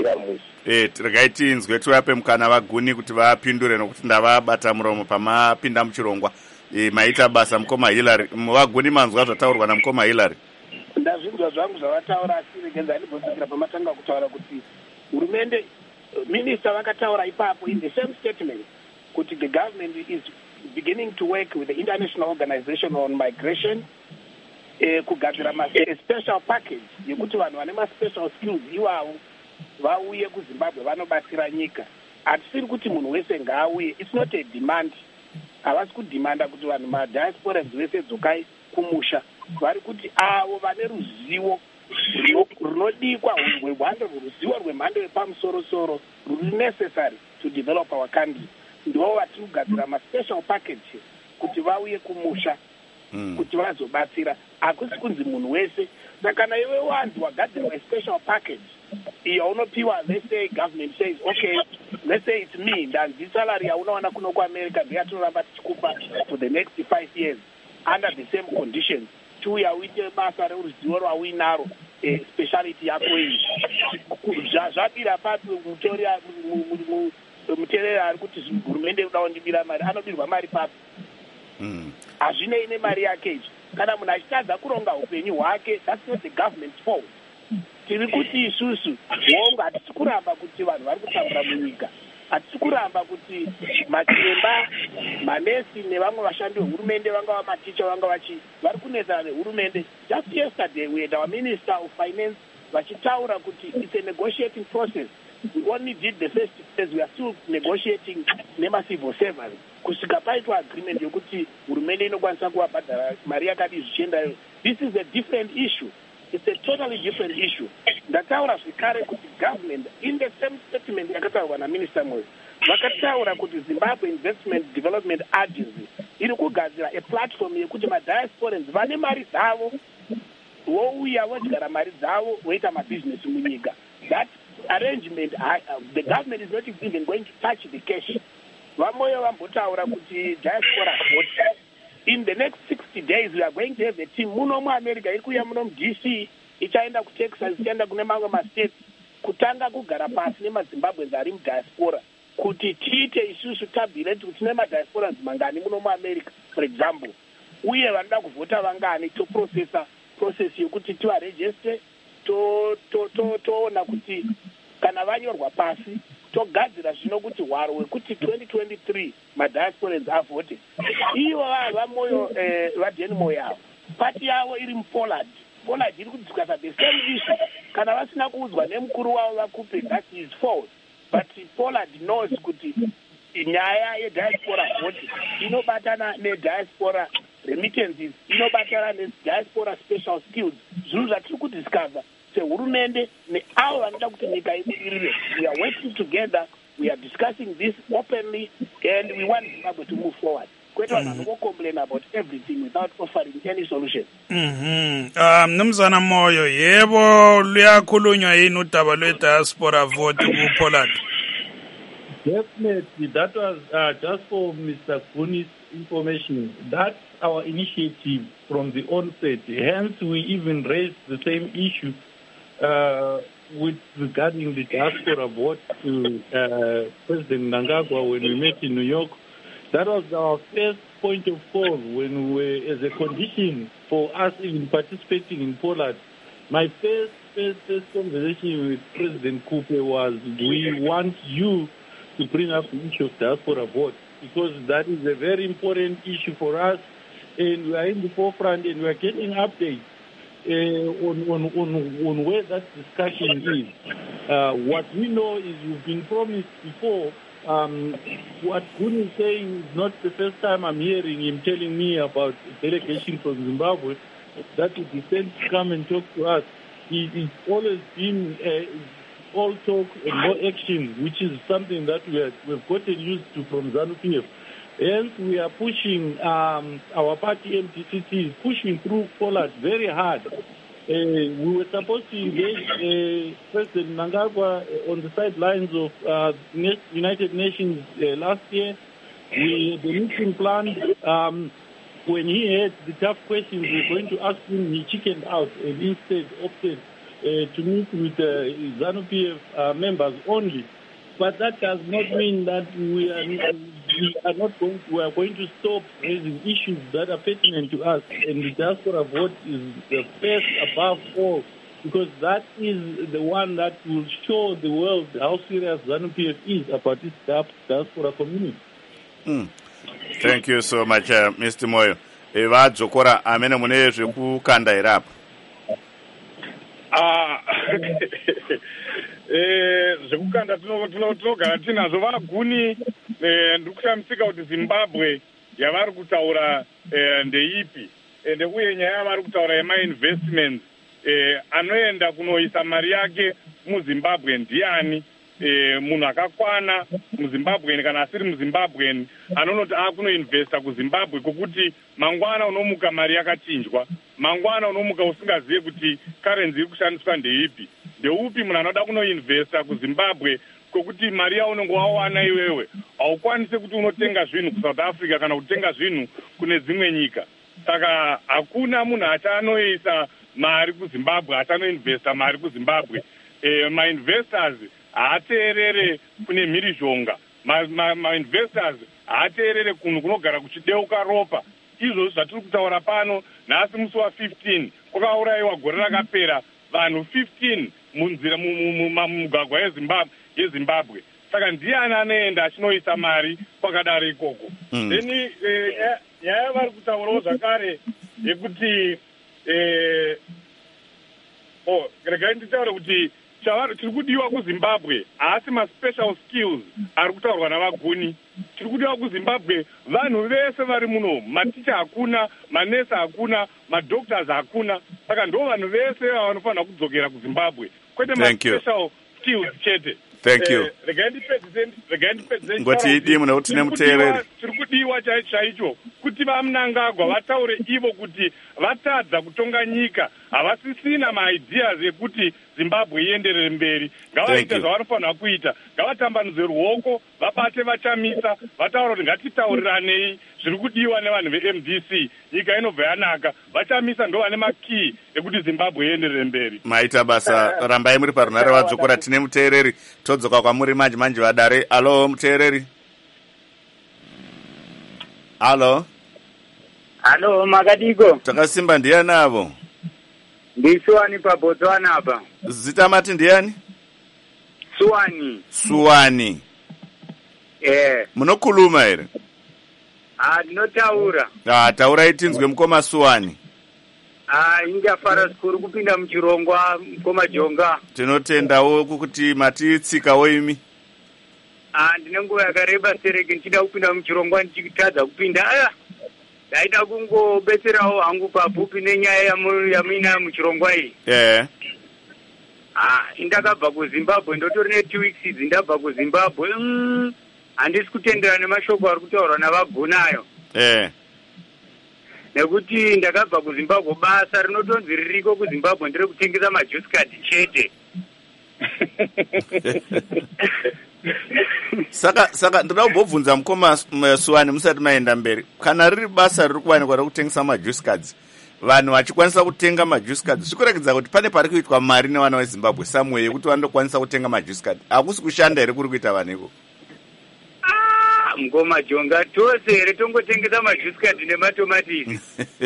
Eh, regaitinzwe tivape mukana vaguni kuti vapindure nokuti ndavabata muromo pamapinda muchirongwa. Eh, maita basa mukoma Hilary. Vaguni manzwa zvataurwa namukoma Hilary. Ndazvinzwa zvangu zvavataura asi regenza ndibvosakira pamatanga kutaura kuti hurumende minister vakataura ipapo in the same statement kuti the government is beginning to work with the International Organization on Migration eh, kugadzira a special package yekuti vanhu vane ma-special skills iwavo vauye kuZimbabwe vanobatsira nyika. Hatisiri kuti munhu wese ngaauye, it's not a demand. Havasi kudhimanda kuti vanhu madiaspora vese dzokai kumusha. Vari kuti avo vane ruzivo runodikwa ruzivo rwemhando yepamusoro-soro ruri necessary to develop our country. Ndivo vatiri kugadzira ma-special package kuti vauye kumusha kuti vazobatsira. Hakusi kunzi munhu wese. Saka kana iwe wanzi wagadzirwa a special package iyo unopiwa, let's say government says okay, let's say it's me ndanzi salary yaunowana kuno kuAmerica ndiyatinoramba tichikupa for the next five years under the same conditions. Tuya uite basa reuruzivo rwauinaro eh, speciality yako iyi zvabira papi muteerera ari kuti hurumende inoda kundibira mari anobirwa mari papi. Hazvinei nemari yake izvi. Kana munhu achitadza kuronga upenyu hwake, that's not the government's fault. Tiri kuti isusu hongu hatisi kuramba kuti vanhu vari kutambura munyika, hatisi kuramba kuti machiremba, manesi nevamwe vashandi vehurumende vangava maticha vanga vachi vari kunetsana nehurumende. Just yesterday we had our Minister of Finance vachitaura kuti it's a negotiating process. We only did the first phase, we are still negotiating nema-civil servants kusvika paitwa agreement yokuti hurumende inokwanisa kuvabhadhara mari yakadi zvichiendayo. This is a different issue. It's a totally different issue. Ndataura zvekare kuti government in the same statement yakataurwa naMinister Moyo vakataura kuti Zimbabwe Investment Development Agency iri kugadzira a platform yekuti madiasporans vane mari dzavo vouya vodyara mari dzavo voita mabusiness munyika. That arrangement, I, uh, the government is not even going to touch the cash. Vamoyo vambotaura kuti diaspora vote. In the next sixty days, we are going to have a team. Muno mu America, iri kuya muno mu D C, ichaenda kuTexas, ichaenda kune mamwe mastates, kutanga kugara pasi nemazimbabweans ari mudiaspora kuti tiite isusu tabhireti kuti tine madiasporans mangani muno muamerica for example, uye vanoda kuvhota vangani, toprocessa process yokuti tivarejeste, toona kuti kana vanyorwa pasi togadzira zvino kuti hwaro wekuti twenty twenty-three madiasporans avhote. Ivo vamoyo vaDan Moyo avo pati yavo iri muPollard, Pollard iri kudiskasa the same issue. Kana vasina kuudzwa nemukuru wavo vakupe, that is false, but Pollard knows kuti nyaya yediaspora vote inobatana nediaspora remittances, inobatana nediaspora special skills, zvinhu zvatiri kudiskasa sehurumende neavo vanoda kuti nyika ibudirire. We are working together, we are discussing this openly, and we want Zimbabwe to move forward. Kwete vanhu vanongocomplain about everything without offering any solution. Mhm. Um Mnumzana Moyo, yebo luyakhulunywa yini udaba lwediaspora vote kuPollard? Definitely, that was uh, just for Mister Kuni's information. That's our initiative from the onset. Hence, we even raised the same issue uh, with regarding the diaspora vote to uh, President Mnangagwa when we met in New York. That was our first point of call when we, as a condition for us even participating in Pollard. My first, first, first conversation with President Kupe was, we want you to bring up the issue of diaspora vote, because that is a very important issue for us, and we are in the forefront, and we are getting updates uh, on, on, on, on where that discussion is. Uh, what we know is we've been promised before. Um, what Gun is saying is not the first time I'm hearing him telling me about a delegation from Zimbabwe that would be sent to come and talk to us. It, it's always been uh, all talk and no action, which is something that we have, we've gotten used to from ZANU-P F. Hence, we are pushing um, our party M T C T is pushing through Pollard very hard. Uh, we were supposed to engage uh, President Mnangagwa on the sidelines of uh, United Nations uh, last year. We had a meeting planned. Um, when he had the tough questions we were going to ask him, he chickened out and instead opted uh, to meet with uh, ZANU-P F uh, members only. But that does not mean that we are, we are not going to, we are going to stop raising issues that are pertinent to us. And the diaspora vote is the first above all, because that is the one that will show the world how serious ZANU-P F is about this diaspora community. Mm. Thank you so much, uh, Mister Moyo. Eva Zokora, amene mune zvekukanda irapa. Ah, eh, zvekukanda tinogara tinazvo vaguni ndikushamisika kuti Zimbabwe yavari kutaura ndeipi, ende uye nyaya yavari kutaura yemainvestments anoenda kunoisa mari yake muZimbabwe ndiani. E, munhu akakwana muZimbabwe kana asiri muZimbabwe anonoti akunoinvesta kuZimbabwe kokuti mangwana unomuka mari yakachinjwa, mangwana unomuka usingazive kuti currency iri kushandiswa ndeipi, ndeupi munhu anoda kunoinvesta kuZimbabwe kokuti mari yaunenge wawana iwewe haukwanise kuti unotenga zvinhu kuSouth Africa kana kutenga zvinhu kune dzimwe nyika. Saka hakuna munhu achanoisa mari kuZimbabwe, achanoinvesta mari kuZimbabwe. E, ma-investors haateerere kune mhirizhonga, ma-investors haateerere kunhu kunogara kuchideuka ropa. Izvozvo zvatiri kutaura pano, nhasi musi wa-fifteen kwakaurayiwa gore rakapera vanhu fifteen munzira mumugwagwa yeZimbabwe. Saka ndiani anoenda achinoisa mari kwakadaro ikoko. Then nyaya yavari kutaurawo zvakare yekuti regai nditaure kuti tiri kudiwa kuZimbabwe haasi ma-special skills ari kutaurwa navaguni. Tiri kudiwa kuZimbabwe vanhu vese vari muno, maticha hakuna, manesi hakuna, madoctors hakuna. Saka ndo vanhu vese vanofanira kudzokera kuZimbabwe, kwete ma-special skills chete. Thank you. Regai ndipedzise ngoti idi muna kuti nemuteereri. Tiri kudiwa chaicho kuti vaMnangagwa vataure ivo kuti vatadza kutonga nyika, havasisina maideas ekuti Zimbabwe ienderere mberi. Ngavaite zvavanofanira kuita, ngavatambanudze ruoko, vabate vachamisa, vataura kuti ngatitauriranei zviri kudiwa nevanhu ve-M D C, nyika inobva yanaka, vachamisa ndo vane makii ekuti Zimbabwe ienderere mberi. Maita basa, rambai muri parunare vadzokora. Tine muteereri, todzoka kwamuri manje manje vadare. Alo muteereri. Alo. Alo makadiko. Takasimba ndiani avo? Ndisuwani paBotswana apa. Zita mati ndiani? Suwani. Suwani. Eh. Munokhuluma here? Ah, ndinotaura. Ah, taurai tinzwe mukoma Suwani. Ah, ingafara sikuru kupinda muchirongwa mukoma Jonga. Tinotendawo kuti matitsikawo imi. Ah, ndine nguva yakareba sereke ndichida kupinda muchirongwa ndichitadza kupinda. Aya. Ndaida kungobetserawo hangu papupi nenyaya yamuina muchirongwa iyi. Eh. Ah, indakabva kuZimbabwe ndotori ne two weeks idzi ndabva kuZimbabwe. Mm, handisi kutendera nemashoko ari kutaurwa navagunayo. Eh. Nekuti ndakabva kuZimbabwe basa rinotonzi ririko kuZimbabwe ndire kutengesa majuice card chete. Saka saka ndoda kubvunza mukoma Suwani musati maenda mberi. Kana riri basa riri kuwanikwa rekutengesa majuice cards, vanhu vachikwanisa kutenga majuice cards, zvikurekedza kuti pane pari kuitwa mari nevana veZimbabwe somewhere yekuti vanokwanisa kutenga majuice card. Hakusi kushanda here kuri kuita vaniko. Ah, mukoma Jonga tose here tongotengesa majuice card nematomatisi.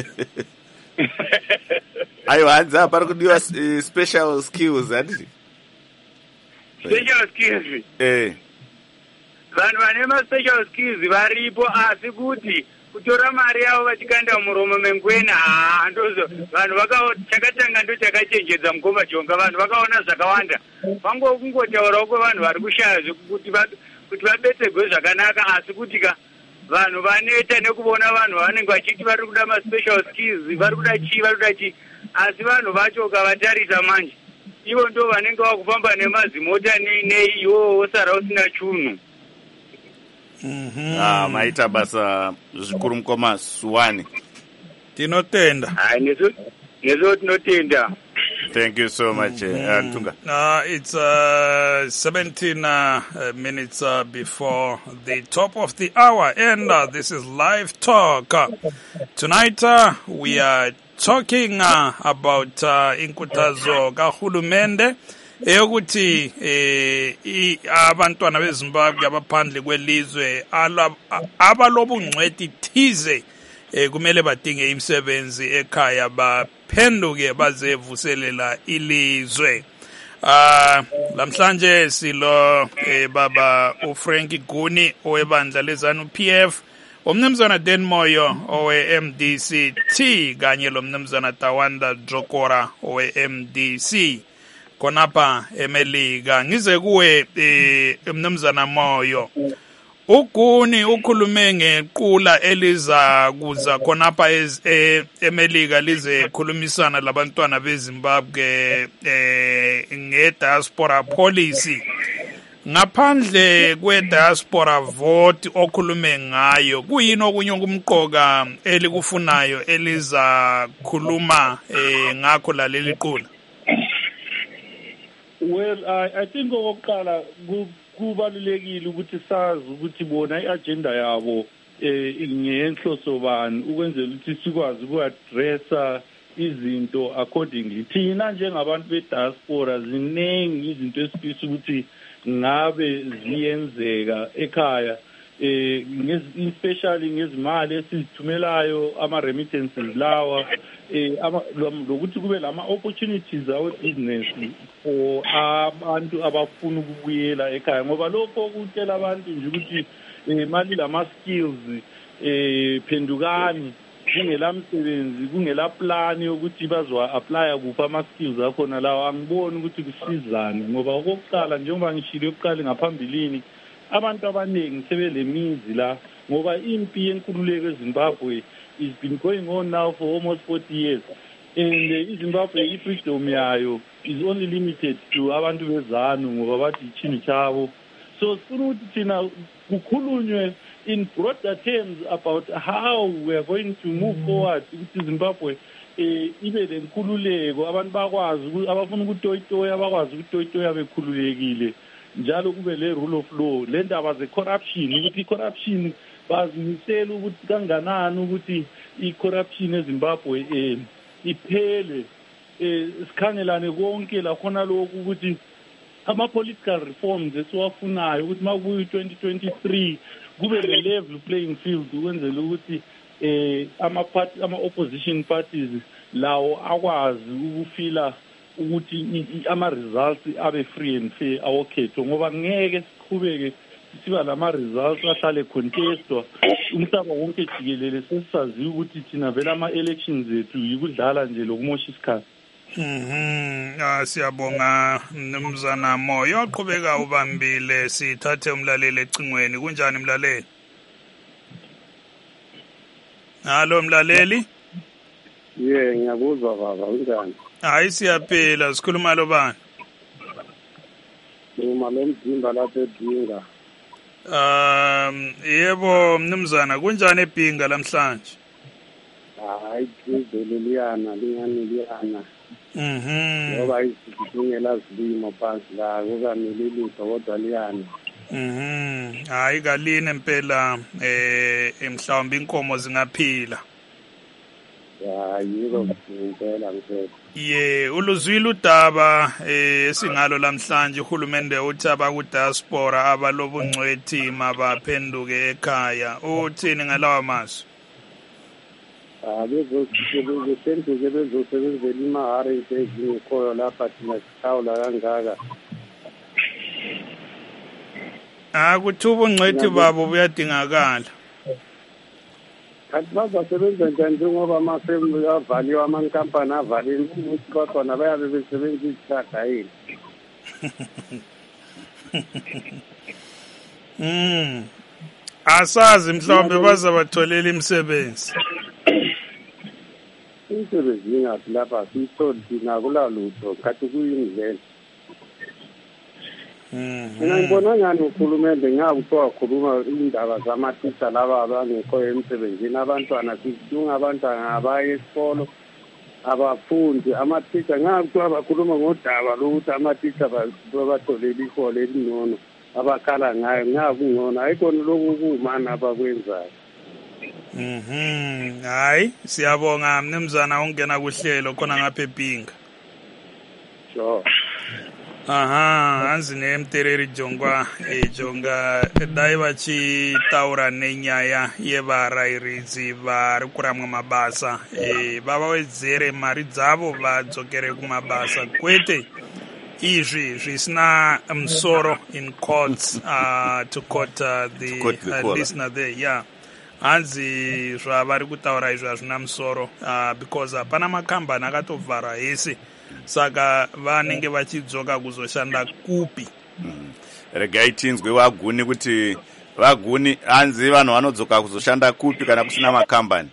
Ayo hanza pari kudiwa uh, special skills handiti? Special skills. Eh. Vanhu vane ma-special skills varipo, asi kuti kutora mari yavo vachikanda muromo mengwena, haa ndozo vanhu vakaona chakatanga ndo chakachenjedza mukoma Jonga. Vanhu vakaona zvakawanda, vango kungotaurawo kwevanhu vari kushaya zvekuti kuti vabetserwe zvakanaka, asi kuti ka vanhu vaneta nekuvona vanhu vanenge vachiti vari kuda ma-special skills, vari kuda chii vari kuda chii, asi vanhu vacho ukavatarisa manje ivo ndo vanenge vakufamba nemazimota nei iwo wosara usina chunhu. Mhm. Ah, maita basa zvikuru mukoma Suwani. Tinotenda. Hai neso neso tinotenda. Thank you so much. Mm-hmm. uh, Tunga. Uh, it's uh, seventeen uh, minutes uh, before the top of the hour, and uh, this is Live Talk. Uh, tonight uh, we are talking uh, about uh, inkuthazo kahulumende eyokuthi eh abantwana beZimbabwe abaphandle kwelizwe abalobungcwethi thize eh kumele badinge imisebenzi ekhaya baphenduke bazevuselela ilizwe. Ah lamhlanje silo eh baba uFrank Guni owebandla lezanu P F, umnumzana Dan Moyo owe-M D C T kanye lomnumzana Tawanda Dzokora owe-M D C khonapha eMelika. Ngize kuwe eh umnumzana Moyo, uGuni ukhulume ngequla eliza kuza khonapha eMelika lize khulumisana labantwana beZimbabwe eh nge-diaspora policy. Ngaphandle kwe-diaspora vote okhulume ngayo, kuyini okunye okumqoka elikufunayo eliza khuluma eh ngakho laleli qula? Well, I, I think okokuqala kubalulekile ukuthi sazi ukuthi bona i-agenda yabo eh ngenhloso bani ukwenzela ukuthi sikwazi uku-addressa izinto accordingly. Thina njengabantu be-diaspora ziningi izinto esifisa ukuthi ngabe ziyenzeka ekhaya, eh especially ngezimali esizithumelayo, ama remittances lawa, eh lokuthi kube lama opportunities awe business for abantu abafuna ukubuyela ekhaya, ngoba lokho kutshela abantu nje ukuthi imali lama skills eh phendukani, kungela msebenzi, kungela plan yokuthi bazwa apply kuphi ama skills akhona lawa. Angiboni ukuthi kusizana, ngoba okokuqala njengoba ngishilo yokuqala ngaphambilini, abantu abaningi sebelemizi la, ngoba impi yenkululeko eZimbabwe is been going on now for almost forty years, and iZimbabwe i-freedom yayo is only limited to abantu bezanu ngoba bathi ichini chabo. So sifuna ukuthi thina kukhulunywe in broader terms about how we are going to move forward to Zimbabwe, eh ibe lenkululeko abantu bakwazi abafuna ukutoyitoya bakwazi ukutoyitoya bekhululekile njalo kube le rule of law le ndaba ze corruption ukuthi corruption bazimisela ukuthi kanganani ukuthi I corruption eZimbabwe eh iphele eh sikhangelane konke la khona lokhu ukuthi ama political reforms esiwafunayo ukuthi makuyi twenty twenty-three kube le level playing field ukwenzela ukuthi eh ama party ama opposition parties lawo akwazi ukufila ukuthi ama results abe free and fair awokhetho ngoba ngeke siqhubeke siba lama results ahlale contestwa umhlaba wonke jikelele sesisazi ukuthi thina vela ama elections ethu yikudlala nje lokumosha isikhathi. Mhm ah siyabonga Mnumzana Moyo oqhubeka ubambile sithathe umlaleli ecingweni kunjani mlaleli? Hallo mlaleli? Yeah ngiyakuzwa baba kunjani? Hayi siyaphila sikhuluma lo bani? Uma lo mzimba lapha eDinga. Um yebo Mnumzana kunjani eBhinga namhlanje? Hayi izulu liyana liyani liyana. Mhm. Ngoba izidingela zilimo phansi la kukamilili kodwa liyana. Mhm. Hayi kaline impela eh emhlawumbe inkomo zingaphila. Ya yiko impela ngeke. Ye uluzwile udaba eh esingalo lamhlanje uhulumende uthi abaku diaspora abalobungcwethi mabaphenduke ekhaya uthini ngalawa masu? Ah lezo bezenduke bezosebenzela imahari ezingekhoyo lapha thina sithawula kangaka. Ah kuthuba ungcwethi babo buyadingakala. Kanti bazasebenza njani njengoba amafembu avaliwe amankampani avaliwe ukuthi bakhona bayabe besebenza isihlahla yini? Mm. Asazi mhlawumbe bazabatholela imisebenzi. Imisebenzi ingaphi lapha siyitholi thina kulalutho kathi kuyindlela. Mina ngibona ngani ukhulumende ngakuthiwa khuluma indaba zamathisha laba abangekho emsebenzini abantwana sidinga abantwana abaye esikolo abafundi amathisha ngakuthiwa bakhuluma ngodaba lokuthi amathisha babatholela iholo elinono abakhala ngayo ngakungona ayikona lokhu kumana abakwenzayo. Mhm hayi siyabonga Mnumzana ongena kuhlelo khona ngapha eBhinga. Sure. Aha anzi nemtereri jongwa ejonga dai vachi taura nenyaya yevarairidzi vari kuramwa mabasa e baba wedzere mari dzavo vadzokere kumabasa kwete izvi zvisina musoro in courts uh, to court uh, the, to court the uh, listener there yeah hanzi zvavari kutaura izvi hazvina musoro uh, because hapana makambani akatovhara hese saka vanenge vachidzoka kuzoshanda kupi. Mm. Regai tinzwe waguni kuti vaguni hanzi vanhu vanodzoka kuzoshanda kupi kana kusina makambani.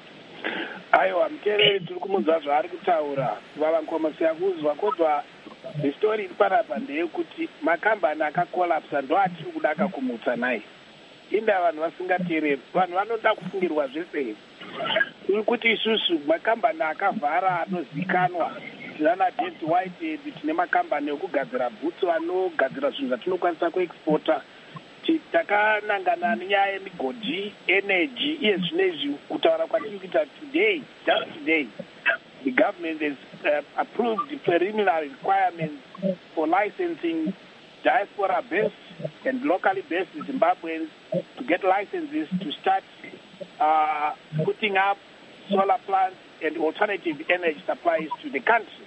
Aiwa mkereri tiri kumunzwa zvaari kutaura vava nkoma siyakuzwa kodwa the story iri panapa ndeyekuti makambani akakolapsa ndo atiri kuda kumutsa naye inda vanhu vasingateereri vanhu vanoda kufungirwa zvese iri kuti isusu makambani akavhara anozikanwa tinana David White tine makambani ekugadzira bhutsu anogadzira zvinhu zvatinokwanisa kuexporta takanangana nenyaya yemigodhi energy iye zvinezvi kutaura kwatiri kuita today just today the government has uh, approved the preliminary requirements for licensing diaspora based and locally based Zimbabweans to get licenses to start uh, putting up solar plants and alternative energy supplies to the country.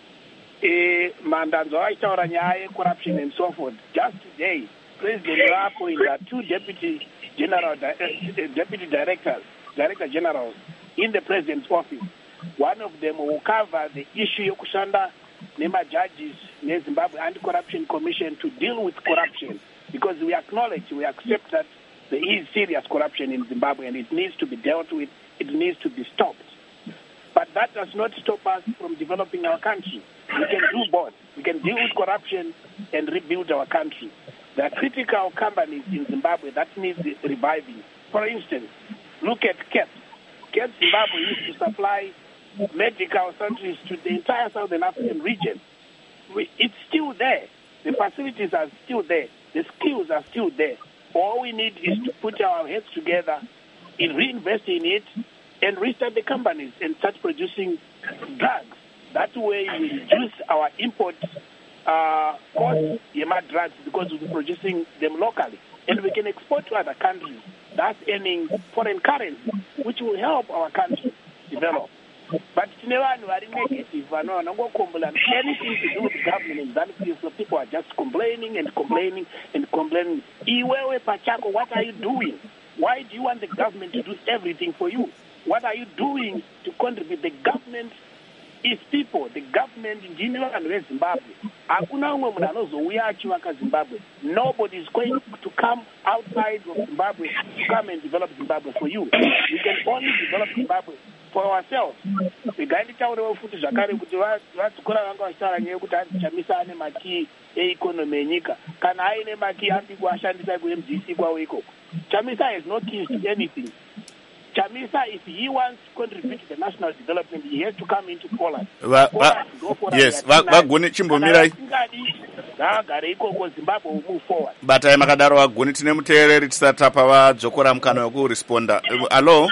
Eh, mandanzo aitaura nyaya corruption and so forth. Just today, President Rapo is the two deputy general uh, deputy directors, director generals in the president's office. One of them will cover the issue yokushanda nema judges ne Zimbabwe Anti-Corruption Commission to deal with corruption, because we acknowledge, we accept that there is serious corruption in Zimbabwe and it needs to be dealt with, it needs to be stopped. But that does not stop us from developing our country. We can do both. We can deal with corruption and rebuild our country. There are critical companies in Zimbabwe that need reviving. For instance, look at C A P. C A P Zimbabwe used to supply medical surgeries to the entire Southern African region. We, it's still there. The facilities are still there. The skills are still there. All we need is to put our heads together in reinvesting in it and restart the companies and start producing drugs. That way we reduce our import uh, costs, Yema drugs, because we'll be producing them locally. And we can export to other countries. That's earning foreign currency, which will help our country develop. But never are negative. Anything to do with the government in Zambia, so people are just complaining and complaining and complaining. Iwewe Pachako, what are you doing? Why do you want the government to do everything for you? What are you doing to contribute? The government is people. The government in general and West Zimbabwe. Nobody is going to come outside of Zimbabwe to come and develop Zimbabwe for you. We can only develop Zimbabwe for ourselves. The guy tauro futhi zvakare kuti vasikora vanga vachitaura nyaya yekuti chamisa ane maki economy yenyika kana aine maki ambi kuashandisa ku M D C kwawo ikoko. Chamisa has no keys to anything. Chamisa, if he wants to contribute to the national development, he has to come into Poland. Va, va, yes, vagoni chimbomirai. Vagare ikoko Zimbabwe will move forward. Batai makadaro vagoni tine muteereri tisatapa vadzokora mukana wekuresponda. Hello?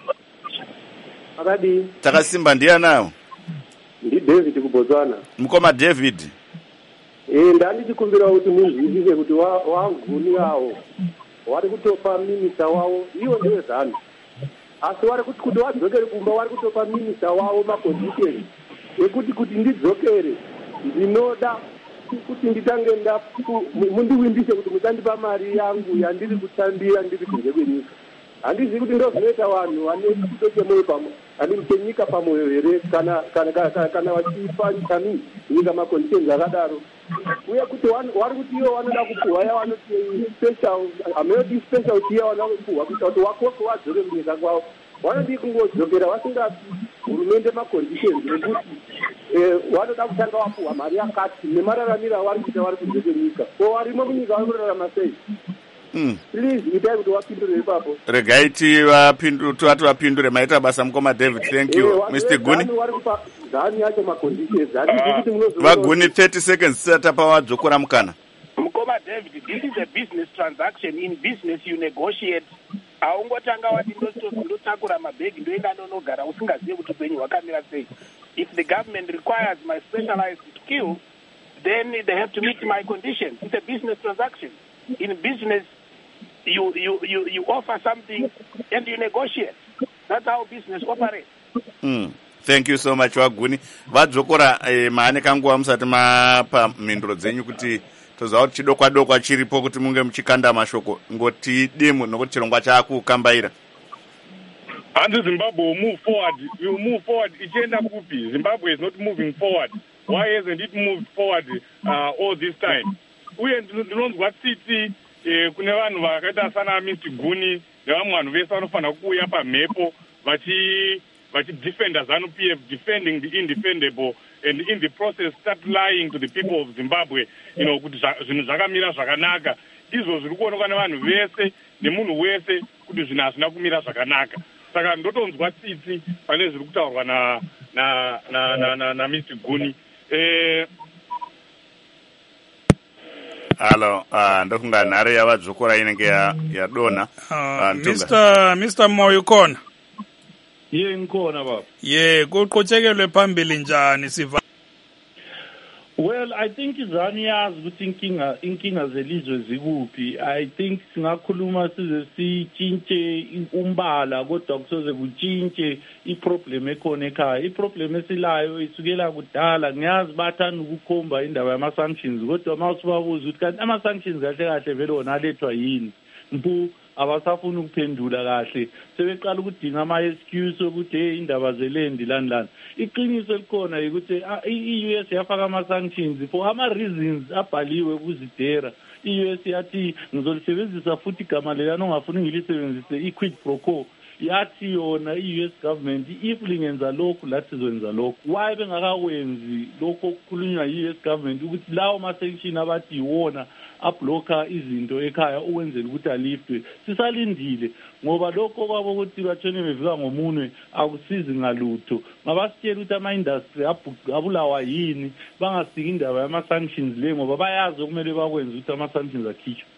Akadi. Takasimba ndianawo. Ndi David kubodzana. Mukoma David. Eh ndandi chikumbira kuti muzvizise kuti waguni wawo. Wari kutopa minista wawo iwo ndiwe zanu. Asi wari kuti kuti wadzokere kumba wari kutopa minista wawo macondition ekuti kuti ndidzokere ndinoda kuti nditange nda mundiwimbise kuti mutandipa mari yangu yandiri kutambira ndiri kunze kwenyika. Handizivi kuti ndozvinoita vanhu vane chido chemoyo pamwe ani chenyika pamwoyo here kana kana kana kana vachipa chani nyika maconditions akadaro uye kuti wari kuti iwo vanoda kupuhwa ya vanoti special ameti special tiya vanoda kupuhwa kuita kuti wakoko wadzore munyika kwavo vanodi kungodzokera vasingapi hurumende maconditions ekuti vanoda kutanga vapuhwa mari yakati nemararamiro avari kuita vari kunze kwenyika ko varimo munyika vari kurarama sei? Mm. Please, itai kuti vapindure ipapo. Regai tivapindure tivati vapindure maita basa mukoma David. Thank you. Mister Guni. Vaguni thirty seconds tisatapa vadzokora mukana. Mukoma David, this is a business transaction. In business you negotiate. Aungotanga wati ndotakura mabhegi ndoenda ndonogara usingazivi kuti upenyu hwakamira sei. If the government requires my specialized skill, then they have to meet my conditions. It's a business transaction. In business, you, you, you, you offer something and you negotiate. That's how business operates. Mm. Thank you so much, Waguni. Vadzokora eh, maane kanguva musati mapa mhinduro dzenyu kuti toziva kuti chidokwa dokwa chiripo kuti munge muchikanda mashoko ngoti dimu nokuti chirongwa chaakukambaira. And Zimbabwe will move forward. We will move forward. Ichienda kupi. Zimbabwe is not moving forward. Why hasn't it moved forward uh, all this time? Uye ndinonzwa tsitsi kune vanhu vakaita sana Mister Guni nevamwe vanhu vese vanofanira kuuya pamhepo vachi vachidefenda ZANU P F, defending the indefendable, and in the process start lying to the people of Zimbabwe, you know, kuti zvinhu zvakamira zvakanaka. Izvo zviri kuonekwa nevanhu vese nemunhu wese kuti zvinhu hazvina kumira zvakanaka. Saka ndotonzwa tsitsi pane zviri kutaurwa na na na na, na, na Mister Guni. Eh, Hello, uh, ndofunga nhare yavadzokora inenge yadona. Uh, Mister Mister Moyo kona. Ye ngikona baba. Ye kuqotshekelwe phambili njani siva? Well, I think izani yazi ukuthi inkinga inkinga zelizwe zikuphi. I think singakhuluma size sitshintshe umbala kodwa kusoze kutshintshe iproblem ekhona ekhaya. Iproblem esilayo isukela kudala. Ngiyazi bathanda ukukhomba indaba yama sanctions kodwa mawusibabuza ukuthi kanti ama sanctions kahle kahle vele wona alethwa yini? Mpu abasafuna ukuphendula kahle sebeqala ukudinga ama excuse ukuthi hey indaba zelendi lani lani. Iqiniso elikhona ukuthi i-U S yafaka ama sanctions for ama reasons abhaliwe kuzidera. I-U S yathi ngizolisebenzisa futhi igama lelana ongafuni ngilisebenzise i-quid pro quo. yathi yona i-U S government if lingenza lokhu lathi sizwenza lokhu. Why bengakawenzi lokho okukhulunywa i-U S government ukuthi lawo ma-sanction abathi iwona ablocker izinto ekhaya ukwenzela ukuthi aliftwe? Sisalindile ngoba lokho kwabo ukuthi bathone bevika ngomunwe akusizi ngalutho. Mabasitshela ukuthi ama-industry abulawa yini bangasiki indaba yama-sanctions le ngoba bayazi okumele bakwenza ukuthi ama-sanctions akhishwe.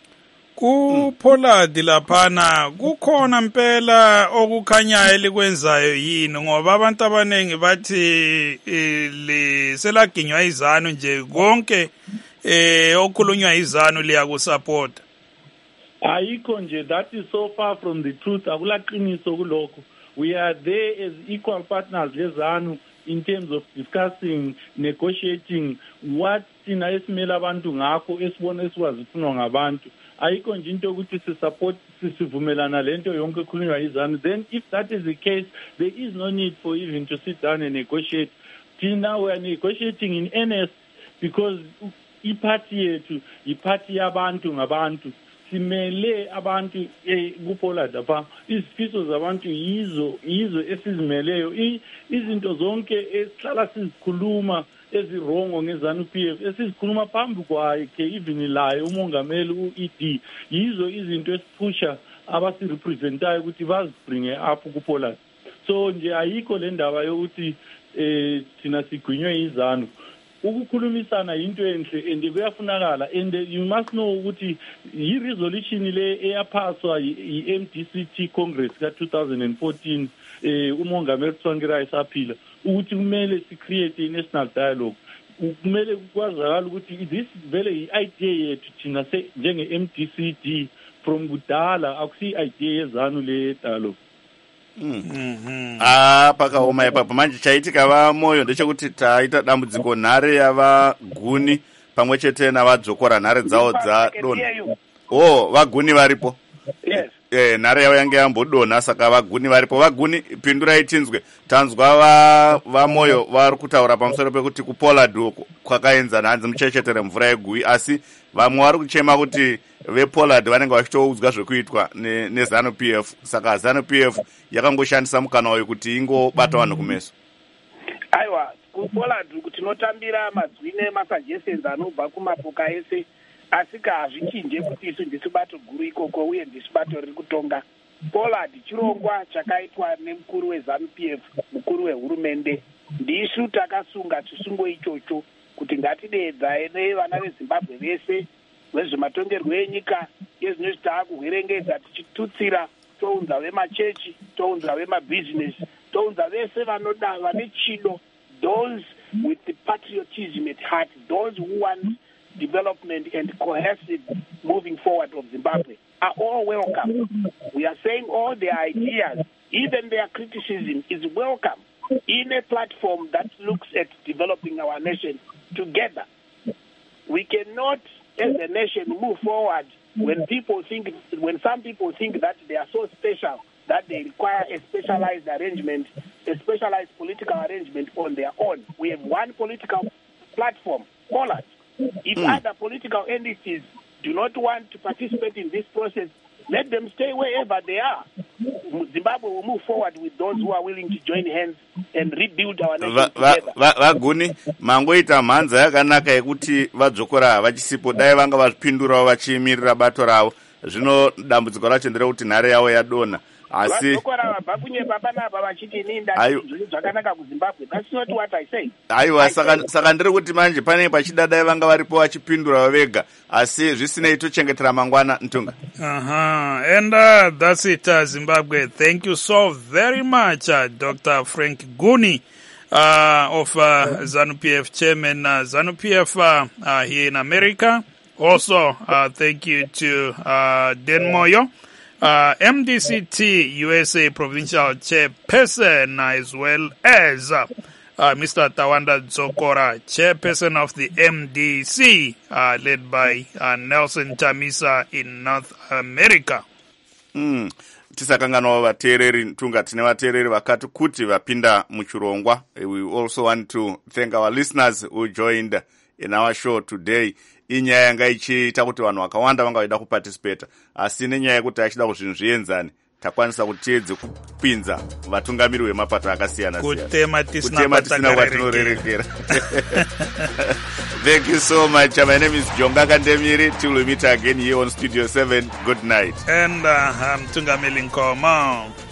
Ku-Pollard laphana kukhona mpela okukhanyayo elikwenzayo yini ngoba abantu abaningi bathi le selaginywa izanu nje konke eh okhulunywa izanu liyakusupport. Ayikho nje, that is so far from the truth. Akulaqiniso kulokho. We are there as equal partners lezanu in terms of discussing, negotiating what thina esimela abantu ngakho esibona esiwazifunwa ngabantu. Ayikho nje into ukuthi sisupport sisivumelana lento yonke ekhulunywa izanu. Then if that is the case, there is no need for even to sit down and negotiate. Now we are negotiating in earnest because iphathi yethu iphathi yabantu ngabantu. Simele abantu kuPollard lapha izifiso zabantu yizo yizo esizimeleyo. Izinto zonke esihlala sizikhuluma ezirongo ngezanu P F esizikhuluma phambi kwakhe even laye umongameli u-E D yizo izinto esiphusha abasirepresentayo ukuthi bazibringe up kuPollard. So nje ayikho le ndaba yokuthi eh thina sigwinywe izanu. Ukukhulumisana into enhle and kuyafunakala, and you must know ukuthi i-resolution le eyaphaswa i-M D C T Congress ka two thousand fourteen eh umongameli Tsvangirai saphila ukuthi kumele si create a national dialogue. Kumele kwazakala ukuthi this vele i-idea yethu thina njenge M D C D from kudala akusi idea yezanu le dialogue. Mm. Ah, pakaoma ipapo manje chaitika va Moyo ndechekuti taita dambudziko nhare yavaguni pamwe chete navadzokora nhare dzavo dzadonha. Oh, vaguni varipo? Yes. Eh, nhare yavo yange yambodonha saka vaguni varipo. Vaguni pindurai tinzwe. Tanzwa va vaMoyo vari kutaura pamusoro pekuti kuPollard uko kwakaenzana hanzi muchechetere mvura yegui, asi vamwe vari kuchema kuti vePollard vanenge vachitoudzwa zvekuitwa nezanu P F. Saka zanu P F yakangoshandisa mukana wayo kuti ingobata vanhu kumeso. Aiwa, kuPollard tinotambira madzwine masuggestions anobva kumapoka ese, asika hazvichinje kuti isu ndisu bato guru ikoko uye ndisu bato riri kutonga. Pollard chirongwa chakaitwa nemukuru wezanu P F, mukuru wehurumende. Ndisu takasunga chisungo ichocho kuti ngatideedzae nevana veZimbabwe vese vezvematongerwo enyika ezvinoti taakuhwerengedza tichitutsira, tounza vemachechi, tounza vemabhizinesi, tounza vese vanoda vane chido, those with the patriotism at heart, those who want development and cohesive moving forward of Zimbabwe are all welcome. We are saying all their ideas, even their criticism is welcome in a platform that looks at developing our nation together. We cannot, as a nation, move forward when people think, when some people think that they are so special that they require a specialized arrangement, a specialized political arrangement on their own. We have one political platform, Pollard. If mm. other political entities do not want to participate in this process, let them stay wherever they are. Zimbabwe will move forward with those who are willing to join hands and rebuild our nation va, together. Vaguni, mangoita mhanza yakanaka yekuti vadzokora vachisipo dai vanga vazvipindurawo vachimirira bato ravo. Zvino dambudziko racho nderekuti nhare yavo yadonha. Asi vadzokora vabva kunyepa panapa vachiti ninda zvakanaka kuZimbabwe. That's not what I say. Aiwa, saka saka ndiri kuti manje pane pachida dai vanga varipo vachipindura vega, asi zvisinei tochengetera mangwana Ntunga. Uh-huh. And uh, that's it, uh, Zimbabwe. Thank you so very much, uh, Doctor Frank Guni, uh, of uh, ZANU P F chairman, uh, ZANU P F uh, uh, here in America. Also, uh, thank you to uh, Dan Moyo, uh, M D C T U S A provincial chairperson, as well as uh, uh, Mister Tawanda Dzokora, chairperson of the M D C, uh, led by uh, Nelson Chamisa in North America. Mm. Tisakanganawo vateereri Ntunga, tine vateereri vakati kuti vapinda muchirongwa. We also want to thank our listeners who joined in our show today. Inyaya yanga ichiita kuti vanhu vakawanda vanga vaida kuparticipate, asi nenyaya yekuti achida kuti zvinhu zvienzane takwanisa kuti tiedze kupinza vatungamiri vemapato akasiyana kutema tisina kwatinorerekera. Thank you so much. My name is Jonga Kandemiri. Till we meet again here on Studio seven. Good night. And uh, I'm Tungamili Nkoma.